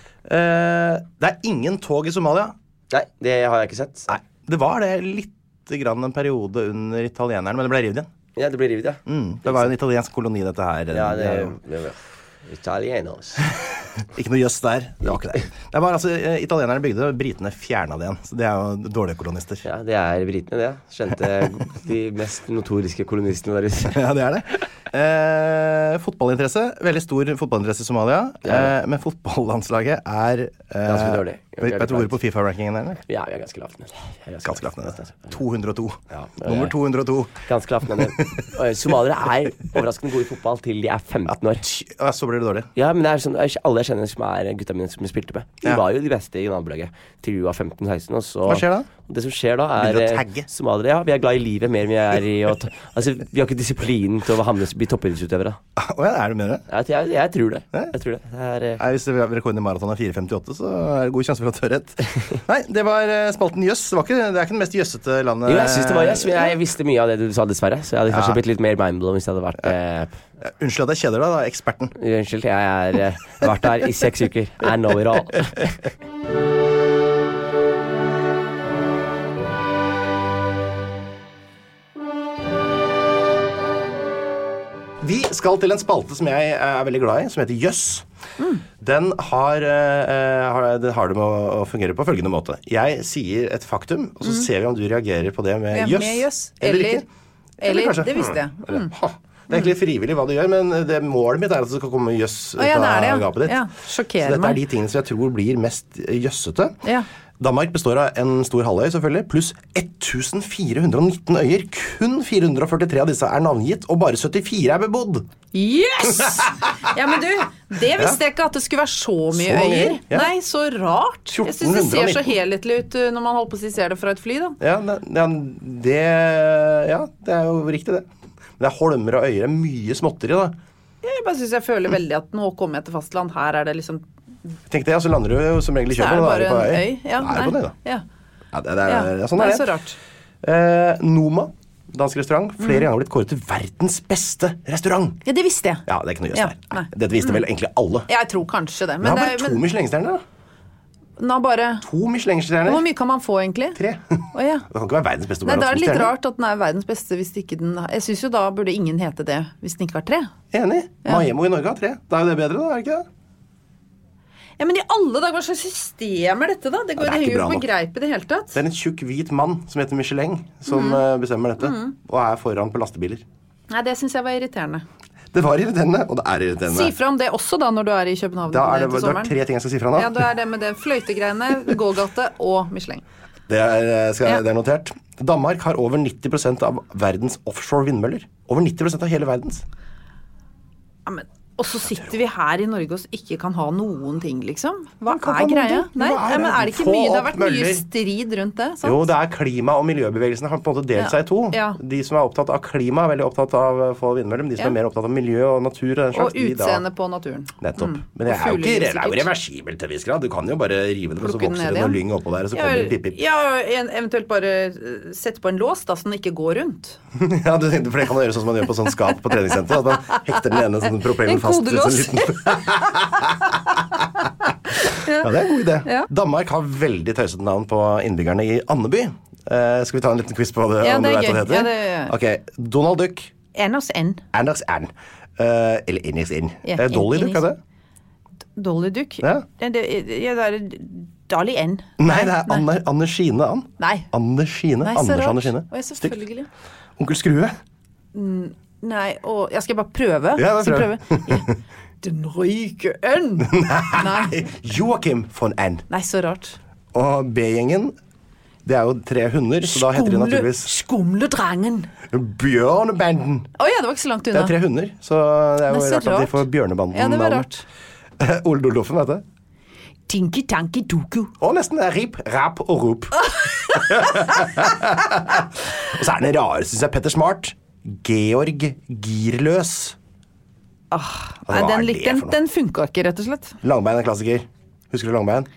Det ingen tog I Somalia. Nei, det har jeg ikke sett. Nei, det var det litt grann en periode under italieneren, men det ble revet igjen. Ja, det ble revet, ja. Det var jo en italiensk koloni, dette her. Ja, det Italienos. Ikke noe jøss der. Det var ikke det. Det var altså, italienerne bygde det, og britene fjernet det igjen. Så det jo dårlige kolonister. Ja, det britene det. Skjønte de mest notoriske kolonistene der ute. Ja, det det. Fotballinteresse. Veldig stor fotballinteresse I Somalia. Men fotballandslaget ganske dårlig. Vet du hvor på FIFA-rankingen eller? Ja, vi ganske lavt ned. Ganske lavt ned. 202. Ja, nummer 202. Ganske lavt ned. Somaliere overraskende gode I fotball til de 15 år. Ja, så blir det dårlig. Ja, men det sånn, alle jeg kjenner som gutta mine som spilte med. De var jo de beste I nabolaget til du var 15-16, og så... Hva skjer da? Det som skjer da somaliere, ja, vi glad I livet mer enn vi I altså, vi har ikke disiplinen til å bli toppidrettsutøvere. Ja, det mer det? Jeg tror det. Jeg tror det. Hvis rekorden I maraton 4.58, så det god sjanse for å ta rett. Nei, det var spalten jøss. Det ikke den mest jøssete landet. Jo, jeg synes det var jøss. Jeg visste mye av det du sa dessverre, så jeg hadde kanskje blitt litt mer mindblown hvis jeg hadde vært... Unnskyld at jeg kjeder deg da, eksperten. Unnskyld, jeg har vært der I 6 uker. I know it all. Vi skal til en spalte som jeg veldig glad I, som heter Jøss. Den har det med å fungere på følgende måte. Jeg sier et faktum, og så ser vi om du reagerer på det med jøss. Eller ikke. Eller det visste jeg. Det egentlig frivillig hva du gjør, men målet mitt at det skal komme jøss ut av gapet ditt. Ja, sjokkerer så dette de tingene som jeg tror blir mest jøssete. Ja. Danmark består av en stor halvøy selvfølgelig, pluss 1419 øyer. Kun 443 av disse navngitt, og bare 74 bebodd. Yes! Ja, men du, det visste jeg ikke at det skulle være så mye øyer. Ja. Nei, så rart. Jeg synes det ser så helhetlig ut når man holder på å ser det fra et fly, da. Ja, det jo riktig det. Men det holmer og øyer mye småtteri, da. Jeg bare synes jeg føler veldig at nå kommer jeg til fastland. Her det liksom... Tenk det, så lander du jo som regel I kjøpen. Så det bare en øy? Ja, nei. På det, da. Ja. Ja, sånn det så rart. Noma, dansk restaurant. Flere ganger blitt kåret til verdens beste restaurant. Ja, det visste jeg. Ja, det er ikke noe jøss der. Dette visste vel egentlig alle. Jeg tror kanskje det. Men det er bare 2 Michelin-stjerner, da. Nå bare 2 Michelin-stjerner. Hvor mye kan man få, egentlig? 3. Ja. Det kan ikke være verdens beste. Nei, det er litt rart at den er verdens beste hvis ikke den... Jeg synes jo da burde ingen hete det hvis den ikke har 3. Enig. Maemo i Norge har 3. Da er jo det bedre, da, er det ikke det? Ja, men i alle dager, hva slags system er dette, da? Det henger jo på greip i det hele tatt. Det er en tjukk, hvit mann som heter Michelin, som bestemmer dette, og er foran på lastebiler. Nei, det synes jeg var irriterende. Det var irriterende, og det er irriterende. Si fra om det også da, når du er i København. Da er det 3 ting jeg skal si fra nå. Ja, da er det med det fløytegreiene, gågate og Michelin. Det er notert. Danmark har over 90% av verdens offshore vindmøller. Over 90% av hele verdens. Ja, men... Og så sitter vi her i Norge og ikke kan ha noen ting, liksom. Hva er greia? Nei, men er det ikke mye? Det har vært mye strid rundt det, sant? Jo, det er klima- og miljøbevegelsen har på en måte delt seg i 2. Ja. De som er opptatt av klima er veldig opptatt av få vindmøller, men de som er mer opptatt av miljø og natur og den slags. Og utseende på naturen. Nettopp. Men det er jo reversibelt til en viss grad. Du kan jo bare rive det, og så vokser det noe lyng oppå der, og så kommer det pip-pip. Ja, eventuelt bare sette på en lås, da, så den ikke går rundt. Ja, for det kan man gjøre sånn som man gjør på sånn skap på treningssenter, at man hekter den ene sånn propellen fast. Ja, det er en god idé. Ja. Danmark har veldig tøysete navn på innbyggerne i Andeby. Skal vi ta en liten quiz på det? Ja, om det du er vet gøy. hva det heter? Ja, Ok, Donald Duck. Anders N. Eller Enix N. Dolly Duck, er det? Dolly Duck? Ja. Det er Dolly N. Nei, det er Anders Skine Ann. Nei. Anders Skine. Anders Skine. Selvfølgelig. Onkel Skrue. Nei, og jeg skal bare prøve. Ja, prøve. Den ryke N. Nei. Joachim von N. Nei, så rart. Og B-gjengen, det er jo 3 hunder, så da heter de naturligvis Skumledrangen. Bjørnebanden. Ja, det var ikke så langt unna. Det er 3 hunder, så det er jo rart at de får Bjørnebanden. Ja, det var rart. Ole Doldoffen, vet du? Tinky Tanky Duku. Nesten det er rip, rap og rop. Og så er den rare, synes jeg, Petter Smart. Georg Girløs. Den funka ikke, rett og slett. Langbein er klassiker. Husker du Langbein?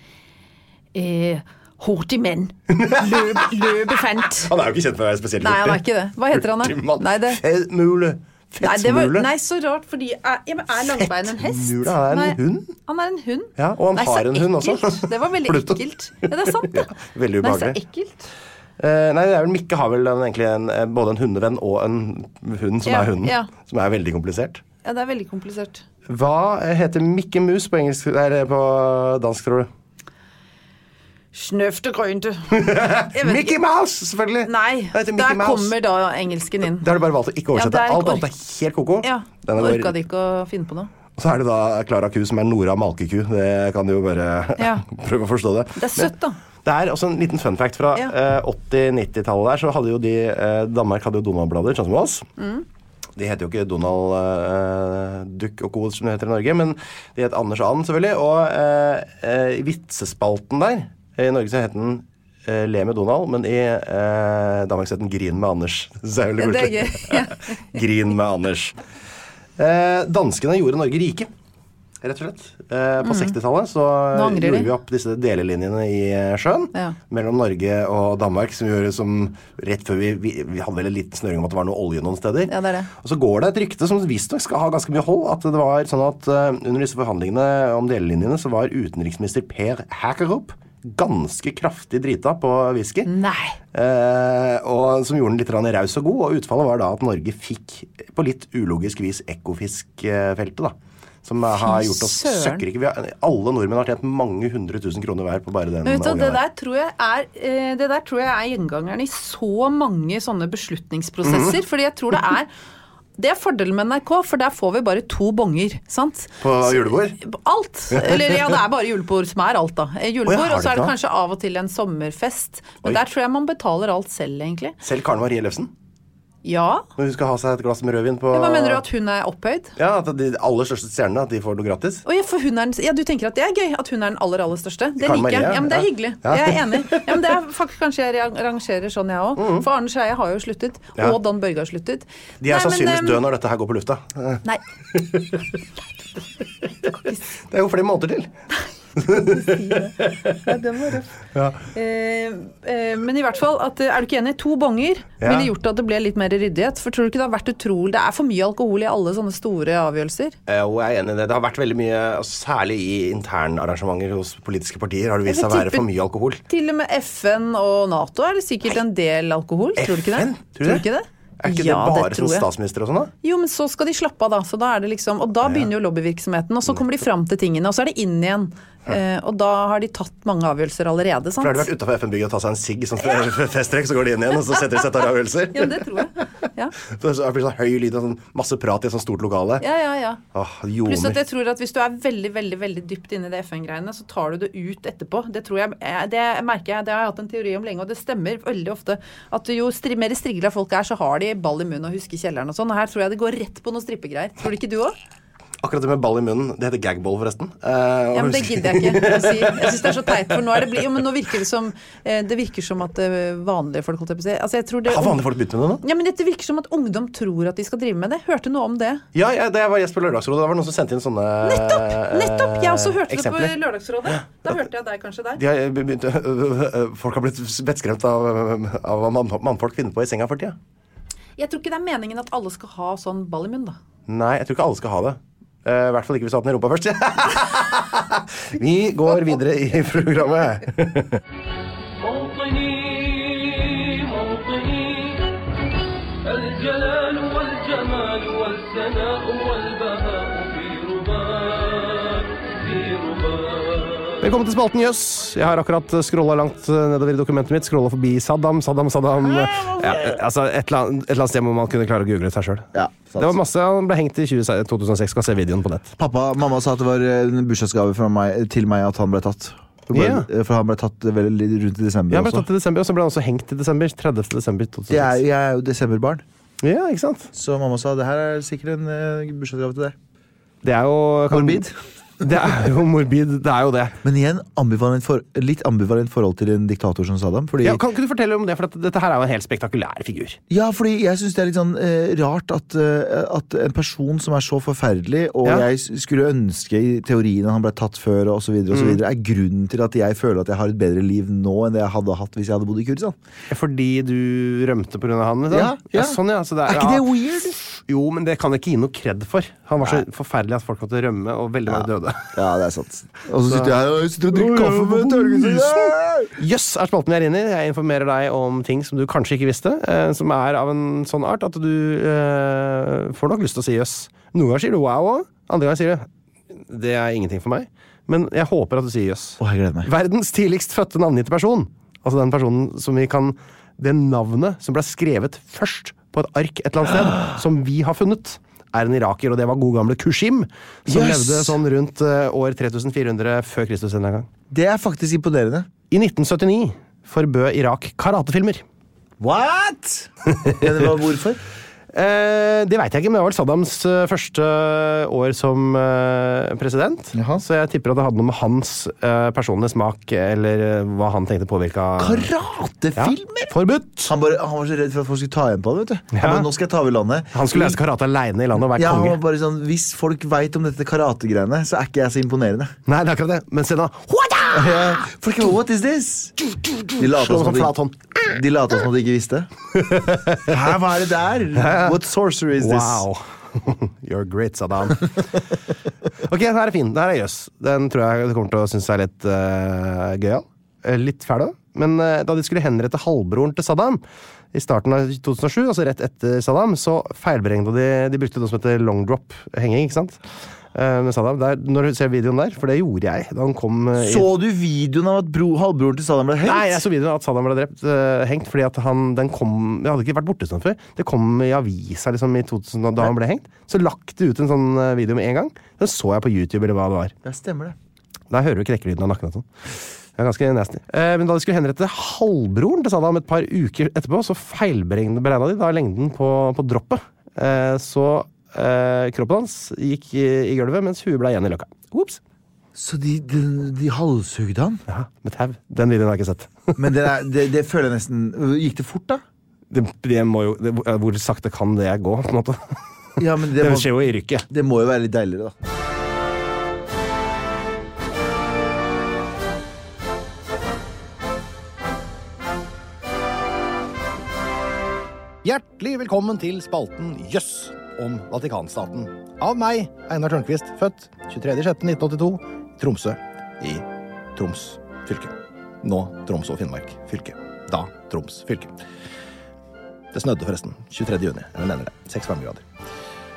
Hurtig menn. Løbefant. Han er jo ikke kjent for å være spesielt hurtig. Nei, han er ikke det. Hva heter han da? Fettmule. Nei, så rart, fordi er Langbein en hest? Fettmule, han er en hund. Han er en hund? Ja, og han har en hund også. Det var veldig ekkelt. Ja, det er sant det. Veldig ubehagelig. Nei, så ekkelt. Nei, det er vel Mikke har vel egentlig både en hundevenn og en hund som er hunden. Ja. Som er veldig komplisert. Ja, det er veldig komplisert. Hva heter Mikke Mus på engelsk, på dansk, tror du? Snøftegrønte. Mickey Mouse, selvfølgelig. Nei, der kommer da engelsken inn. Da har du bare valgt å ikke oversette. Alt annet er helt koko. Ja, da orka de ikke å finne på noe. Og så er det da Clara Ku som er Nora Malkeku. Det kan du jo bare prøve å forstå det. Det er søtt da. Det er også en liten fun fact fra 80-90-tallet der, så hadde jo Danmark hadde jo Donald-blader, sånn som oss. De heter jo ikke Donald Duck og Co, som det heter i Norge, men de heter Anders og Ann, selvfølgelig. Og i vitsespalten der, i Norge så heter den Le med Donald, men i Danmark så heter den Grin med Anders. Så er det gøy. Grin med Anders. Danskene gjorde Norge rike, rett og slett. På 60-tallet så gjorde vi opp disse delelinjene i sjøen mellom Norge og Danmark, som gjorde som rett før vi hadde vel en liten snøring om at det var noe olje noen steder. Ja, det er det. Og så går det et rykte som visstnok skal ha ganske mye hold, at det var sånn at under disse forhandlingene om delelinjene så var utenriksminister Per Hækkerup ganske kraftig drita på whisky. Nei. Og som gjorde den litt raus og god, og utfallet var da at Norge fikk på litt ulogisk vis Ekofisk-feltet da. Som har gjort oss søkkrike. Alle nordmenn har tjent mange 100 000 kroner hver på bare den oljen. Det der tror jeg er gjengangeren i så mange sånne beslutningsprosesser, fordi jeg tror det er fordelen med NRK, for der får vi bare 2 bonger, sant? På julebord? Alt. Eller det er bare julebord som er alt da. Julebord, og så er det kanskje av og til en sommerfest. Men der tror jeg man betaler alt selv, egentlig. Selv Karen Marie Løfsen? Ja. Når hun skal ha seg et glass med rødvin på... Hva mener du, at hun er opphøyd? Ja, at de aller største stjernene, at de får noe gratis. For hun er du tenker at det er gøy, at hun er den aller største? Det liker jeg. Ja, men det er hyggelig. Jeg er enig. Ja, men det er faktisk kanskje jeg rangerer sånn jeg også. For Arne Scheie har jo sluttet, og Dan Børge har sluttet. De er sannsynligvis døde når dette her går på lufta. Nei. Det er jo flere måneder til. Den var røff. Ja. Men i hvert fall, er du ikke enig? 2 bonger ville gjort at det ble litt mer ryddighet. For tror du ikke det har vært utrolig? Det for mye alkohol i alle sånne store avgjørelser? Jo, jeg enig i det. Det har vært veldig mye, særlig i internarrangementer hos politiske partier, har det vist seg å være for mye alkohol. Til og med FN og NATO det sikkert en del alkohol. Tror du ikke det? Tror du ikke det? Ikke det bare som statsminister og sånn da? Jo, men så skal de slappe av da. Så da det liksom, og da begynner jo lobbyvirksomheten, og så kommer de fram til tingene, og så det inn igjen. Og da har de tatt mange avgjørelser allerede, sant? For har de vært utenfor FN-bygget og tatt seg en sigg som festtrekk, så går de inn igjen, og så setter de seg tar avgjørelser. Ja, det tror jeg. Ja. Så det blir sånn høy lyd og sånn masse prat i et sånt stort lokale. Ja. Pluss at jeg tror at hvis du veldig, veldig, veldig dypt inne i det FN-greiene, så tar du det ut etterpå. Det tror jeg, det merker jeg, det har jeg hatt en teori om lenge, og det stemmer veldig ofte at jo mer strigla folk så har de ball i munnen og husker kjelleren og sånn, og her tror jeg det går rett på noen strippegreier. Tror du ikke du også? Akkurat det med ball i munnen, det heter gagball forresten. Ja, men det gidder jeg ikke å si. Jeg synes det så teit, for nå men nå virker det som at vanlige folk holdt jeg på å si. Altså, jeg tror det, har vanlige folk begynt med det nå? Ja, men det virker som at ungdom tror at de skal drive med det. Hørte noe om det? Ja, det var gjest på Lørdagsrådet. Det var noen som sendte inn sånne Nettopp! Jeg også hørte eksempler. Det på Lørdagsrådet. Da hørte jeg deg kanskje der. Folk har blitt vettskremt av hva mannfolk finner på i senga for tida. Jeg tror ikke det meningen at alle skal ha sånn ball i munnen, da. Nei, jeg tror ikke alle skal ha det. I hvert fall ikke hvis du har den i rumpa først. Vi går videre i programmet. Velkommen til spalten Jøss. Jeg har akkurat scrollet langt nedover i dokumentet mitt. Scrollet forbi Saddam. Ja, altså et eller annet sted må man kunne klare å google seg selv. Ja, det var masse, han ble hengt i 2006. Skal se videoen på nett. Mamma sa at det var en bursdagsgave til meg at han ble tatt. For han ble tatt veldig rundt i desember. Ja, han ble tatt i desember, og så ble han også hengt i desember. 30. desember 2006. Jeg er jo desemberbarn. Ja, ikke sant? Så mamma sa, det her sikkert en bursdagsgave til deg. Det jo morbid. Det jo morbid, det jo det. Men igjen, litt ambivalent forhold til en diktator som Saddam. Fordi, kan ikke du fortelle om det, for dette her jo en helt spektakulær figur. Ja, fordi jeg synes det litt sånn rart at en person som så forferdelig, og jeg skulle ønske i teorien at han ble tatt før, og så videre, grunnen til at jeg føler at jeg har et bedre liv nå enn det jeg hadde hatt hvis jeg hadde bodd i Kurdistan. Fordi du rømte på grunn av han, liksom? Ja. Sånn, ja. Så ikke det weird? Jo, men det kan jeg ikke gi noe kred for. Han var så forferdelig at folk måtte rømme, og veldig mange døde. Ja, det sant. Og så sitter jeg og drikker kaffe med Tørgesen. Jøss, spalten vi inne i. Jeg informerer deg om ting som du kanskje ikke visste, som av en sånn art at du får nok lyst til å si jøss. Noen ganger sier du wow også, andre ganger sier du det ingenting for meg. Men jeg håper at du sier jøss. Jeg gleder meg. Verdens tidligst fødte navngitte person. Altså den personen som det navnet som ble skrevet først på et ark et eller annet sted, som vi har funnet, en iraker, og det var god gamle Kushim, som levde sånn rundt år 3400 før Kristus en gang. Det faktisk imponerende. I 1979 forbød Irak karatefilmer. What? Hvorfor? Det vet jeg ikke, men det var vel Saddams første år som president. Jaha. Så jeg tipper at det hadde noe med hans personlige smak, eller hva han tenkte påvirket. Karatefilmer? Ja, forbudt! Han var så redd for at folk skulle ta igjen på det, vet du. Ja. Nå skal jeg ta over landet. Han skulle lese karate alene i landet og være konge. Han var bare sånn, hvis folk vet om dette karategreiene, så ikke jeg så imponerende. Nei, det akkurat det. Men se da, folk, what is this? De later som de ikke visste. Hva det der? What sorcery is this? Wow. You're great, Saddam. Ok, den her fin. Den her jøss. Den tror jeg du kommer til å synes litt gøyal. Litt fæl da. Men da de skulle henrette halvbroren til Saddam i starten av 2007, altså rett etter Saddam, så feilberegnet de brukte noe som heter long drop henging, ikke sant? Med Saddam, når du ser videoen der, for det gjorde jeg da han kom Så du videoen av at halvbroren til Saddam ble hengt? Nei, jeg så videoen av at Saddam ble drept, hengt, fordi at den kom, jeg hadde ikke vært borte sånn før, det kom i avisa liksom i 2000 da han ble hengt, så lagt det ut en sånn video med en gang, den så jeg på YouTube eller hva det var. Ja, stemmer det. Da hører du krekkelyden av nakken og sånn. Det ganske nasty. Men da de skulle henrette halvbroren til Saddam et par uker etterpå, så feilberegnet de da lengden på droppet. Så kroppen hans gikk i gulvet, mens huet ble igjen i løkka. Ups. Så de halshugde han? Ja, med tau. Den videoen har jeg ikke sett. Men det føler jeg nesten... Gikk det fort da? Det må jo... Hvor sakte kan det gå, på en måte? Ja, men det skjer jo i rykket. Det må jo være litt deiligere da. Hjertelig velkommen til spalten Jøss om Vatikanstaten. Av meg, Einar Tørnquist, født 23.6.1982, Tromsø i Troms fylke. Nå Troms og Finnmark fylke. Da Troms fylke. Det snødde forresten, 23. juni, jeg mener det, 6 varmegrader.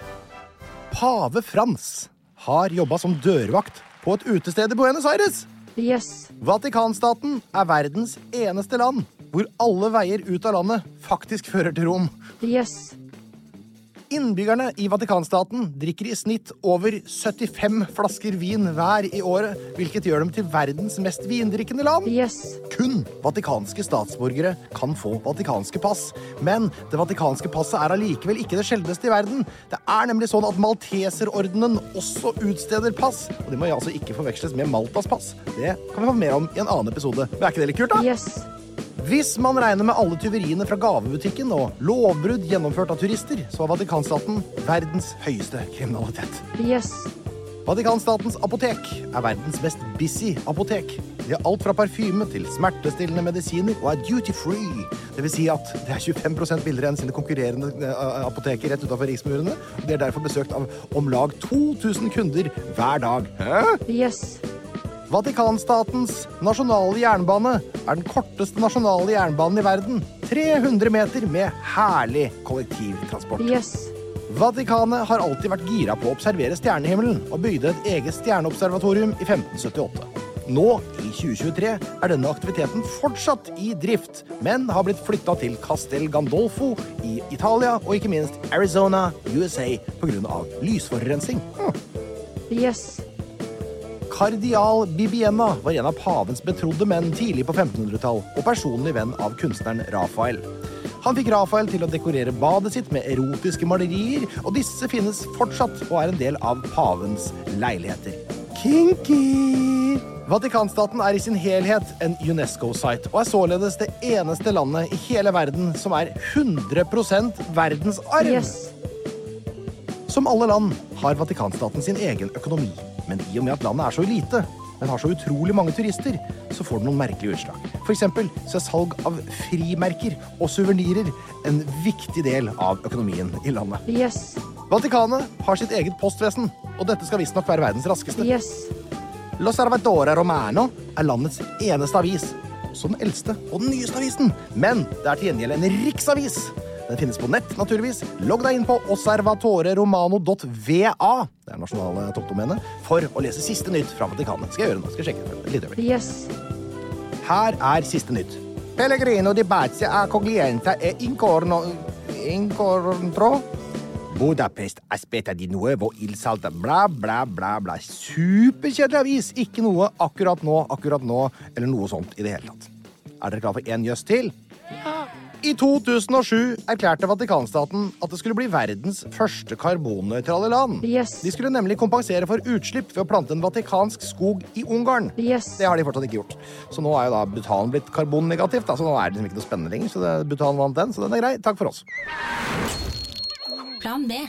Pave Frans har jobbet som dørvakt på et utested i Buenos Aires. Yes. Vatikanstaten er verdens eneste land hvor alle veier ut av landet faktisk fører til Rom. Yes. Innbyggerne i Vatikanstaten drikker i snitt over 75 flasker vin hver i året, hvilket gjør dem til verdens mest vindrikkende land. Yes. Kun vatikanske statsborgere kan få vatikanske pass, men det vatikanske passet er allikevel ikke det sjeldneste i verden. Det er nemlig sånn at Malteserordenen også utsteder pass, og det må altså ikke forveksles med Maltas pass. Det kan vi få mer om i en annen episode. Men er ikke det litt kult, da? Yes. Hvis man regner med alle tyveriene fra gavebutikken og lovbrudd gjennomført av turister, så er Vatikanstaten verdens høyeste kriminalitet. Yes. Vatikanstatens apotek er verdens mest busy apotek. De har alt fra parfyme til smertestillende medisiner og er duty-free. Det vil si at det er 25% billigere enn sine konkurrerende apoteker rett utenfor riksmurene. De er derfor besøkt av om lag 2000 kunder hver dag. Hæ? Yes. Vatikanstatens nasjonale jernbane er den korteste nasjonale jernbanen i verden. 300 meter med herlig kollektivtransport. Yes. Vatikanet har alltid vært gira på å observere stjernehimmelen og bygde et eget stjerneobservatorium i 1578. Nå, i 2023, er denne aktiviteten fortsatt i drift, men har blitt flyttet til Castel Gandolfo i Italia og ikke minst Arizona, USA, på grunn av lysforurensning. Yes. Kardial Bibbiena var en av pavens betrodde menn tidlig på 1500-tall og personlig venn av kunstneren Rafael. Han fikk Rafael til å dekorere badet sitt med erotiske malerier, og disse finnes fortsatt og er en del av pavens leiligheter. Kinky! Vatikanstaten er i sin helhet en UNESCO-site, og er således det eneste landet i hele verden som er 100% verdensarv. Yes. Som alle land har Vatikanstaten sin egen økonomi. Men i og med at landet er så lite, men har så utrolig mange turister, så får det noen merkelige utslag. For eksempel så er salg av frimerker og suvenirer en viktig del av økonomien i landet. Yes. Vatikanet har sitt eget postvesen, og dette skal visst nok være verdens raskeste. Yes. L'Osservatore Romano er landets eneste avis, også den eldste og den nyeste avisen. Men det er til gjengjeld en riksavis. Den finnes på nett, naturligvis. Logg deg inn på osservatoreromano.va, det er nasjonale toppdomenet, for å lese siste nytt fra Vatikanet. Skal jeg gjøre det nå? Skal jeg sjekke det? Litt øyeblikk. Yes. Her er siste nytt. Pellegrino di Bazzi accoglienta e incontro Budapest aspetta di nuovo il salta bla bla bla bla. Superkjedelig avis. Ikke noe akkurat nå, eller noe sånt i det hele tatt. Er dere klar for en jøss til? Ja. I 2007 erklærte Vatikanstaten at det skulle bli verdens første karbonnøytrale land. Yes. De skulle nemlig kompensere for utslipp ved å plante en vatikansk skog i Ungarn. Yes. Det har de fortsatt ikke gjort. Så nå er jo da Bhutan blitt karbonnegativt, så nå er det liksom ikke noe spennende lenger. Så Bhutan vant den, så den er grei. Takk for oss. Plan B.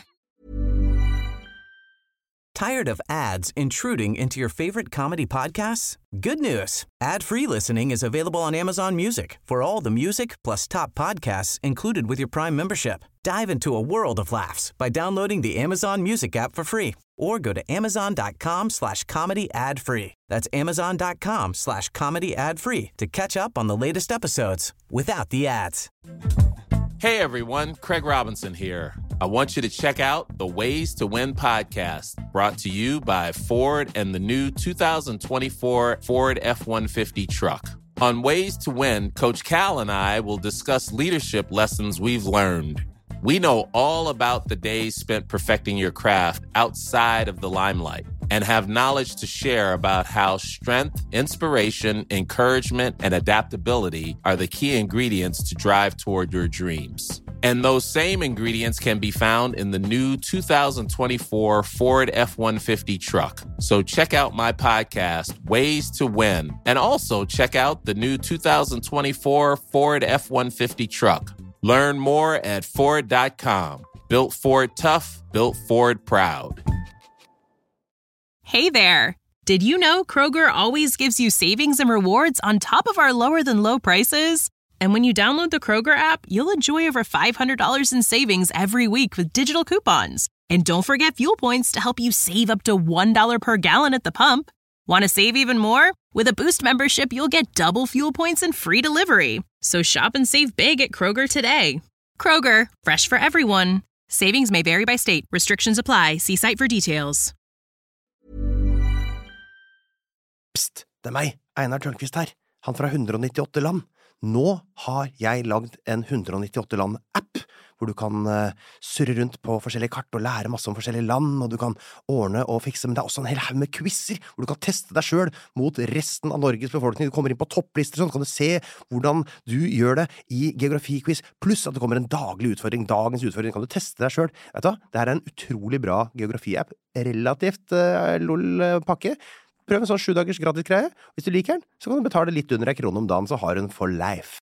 Tired of ads intruding into your favorite comedy podcasts? Good news! Ad-free listening is available on Amazon Music for all the music plus top podcasts included with your Prime membership. Dive into a world of laughs by downloading the Amazon Music app for free or go to amazon.com/comedy ad-free. That's amazon.com/comedy ad-free to catch up on the latest episodes without the ads. Hey everyone, Craig Robinson here. I want you to check out the Ways to Win podcast, brought to you by Ford and the new 2024 Ford F-150 truck. On Ways to Win, Coach Cal and I will discuss leadership lessons we've learned. We know all about the days spent perfecting your craft outside of the limelight and have knowledge to share about how strength, inspiration, encouragement, and adaptability are the key ingredients to drive toward your dreams. And those same ingredients can be found in the new 2024 Ford F-150 truck. So check out my podcast, Ways to Win, and also check out the new 2024 Ford F-150 truck. Learn more at Ford.com. Built Ford tough, built Ford proud. Hey there. Did you know Kroger always gives you savings and rewards on top of our lower-than-low prices? And when you download the Kroger app, you'll enjoy over $500 in savings every week with digital coupons. And don't forget fuel points to help you save up to $1 per gallon at the pump. Want to save even more? With a Boost membership, you'll get double fuel points and free delivery. So shop and save big at Kroger today. Kroger, fresh for everyone. Savings may vary by state. Restrictions apply. See site for details. Psst, det meg, Einar Tørnquist her. Han fra 198 land. Nå har jeg lagd en 198 land-app, hvor du kan surre rundt på forskjellige kart og lære masse om forskjellige land, og du kan ordne og fikse, men det også en hel haug med quizzer, hvor du kan teste deg selv mot resten av Norges befolkning. Du kommer inn på topplister, sånn kan du se hvordan du gjør det i geografiquiz, pluss at det kommer en daglig utfordring. Dagens utfordring kan du teste deg selv. Vet du, det er en utrolig bra geografi-app, relativt lol-pakke. Prøv en sånn 7 dagers gratis greie. Hvis du liker den, så kan du betale litt under 1 krone om dagen, så har du den for life.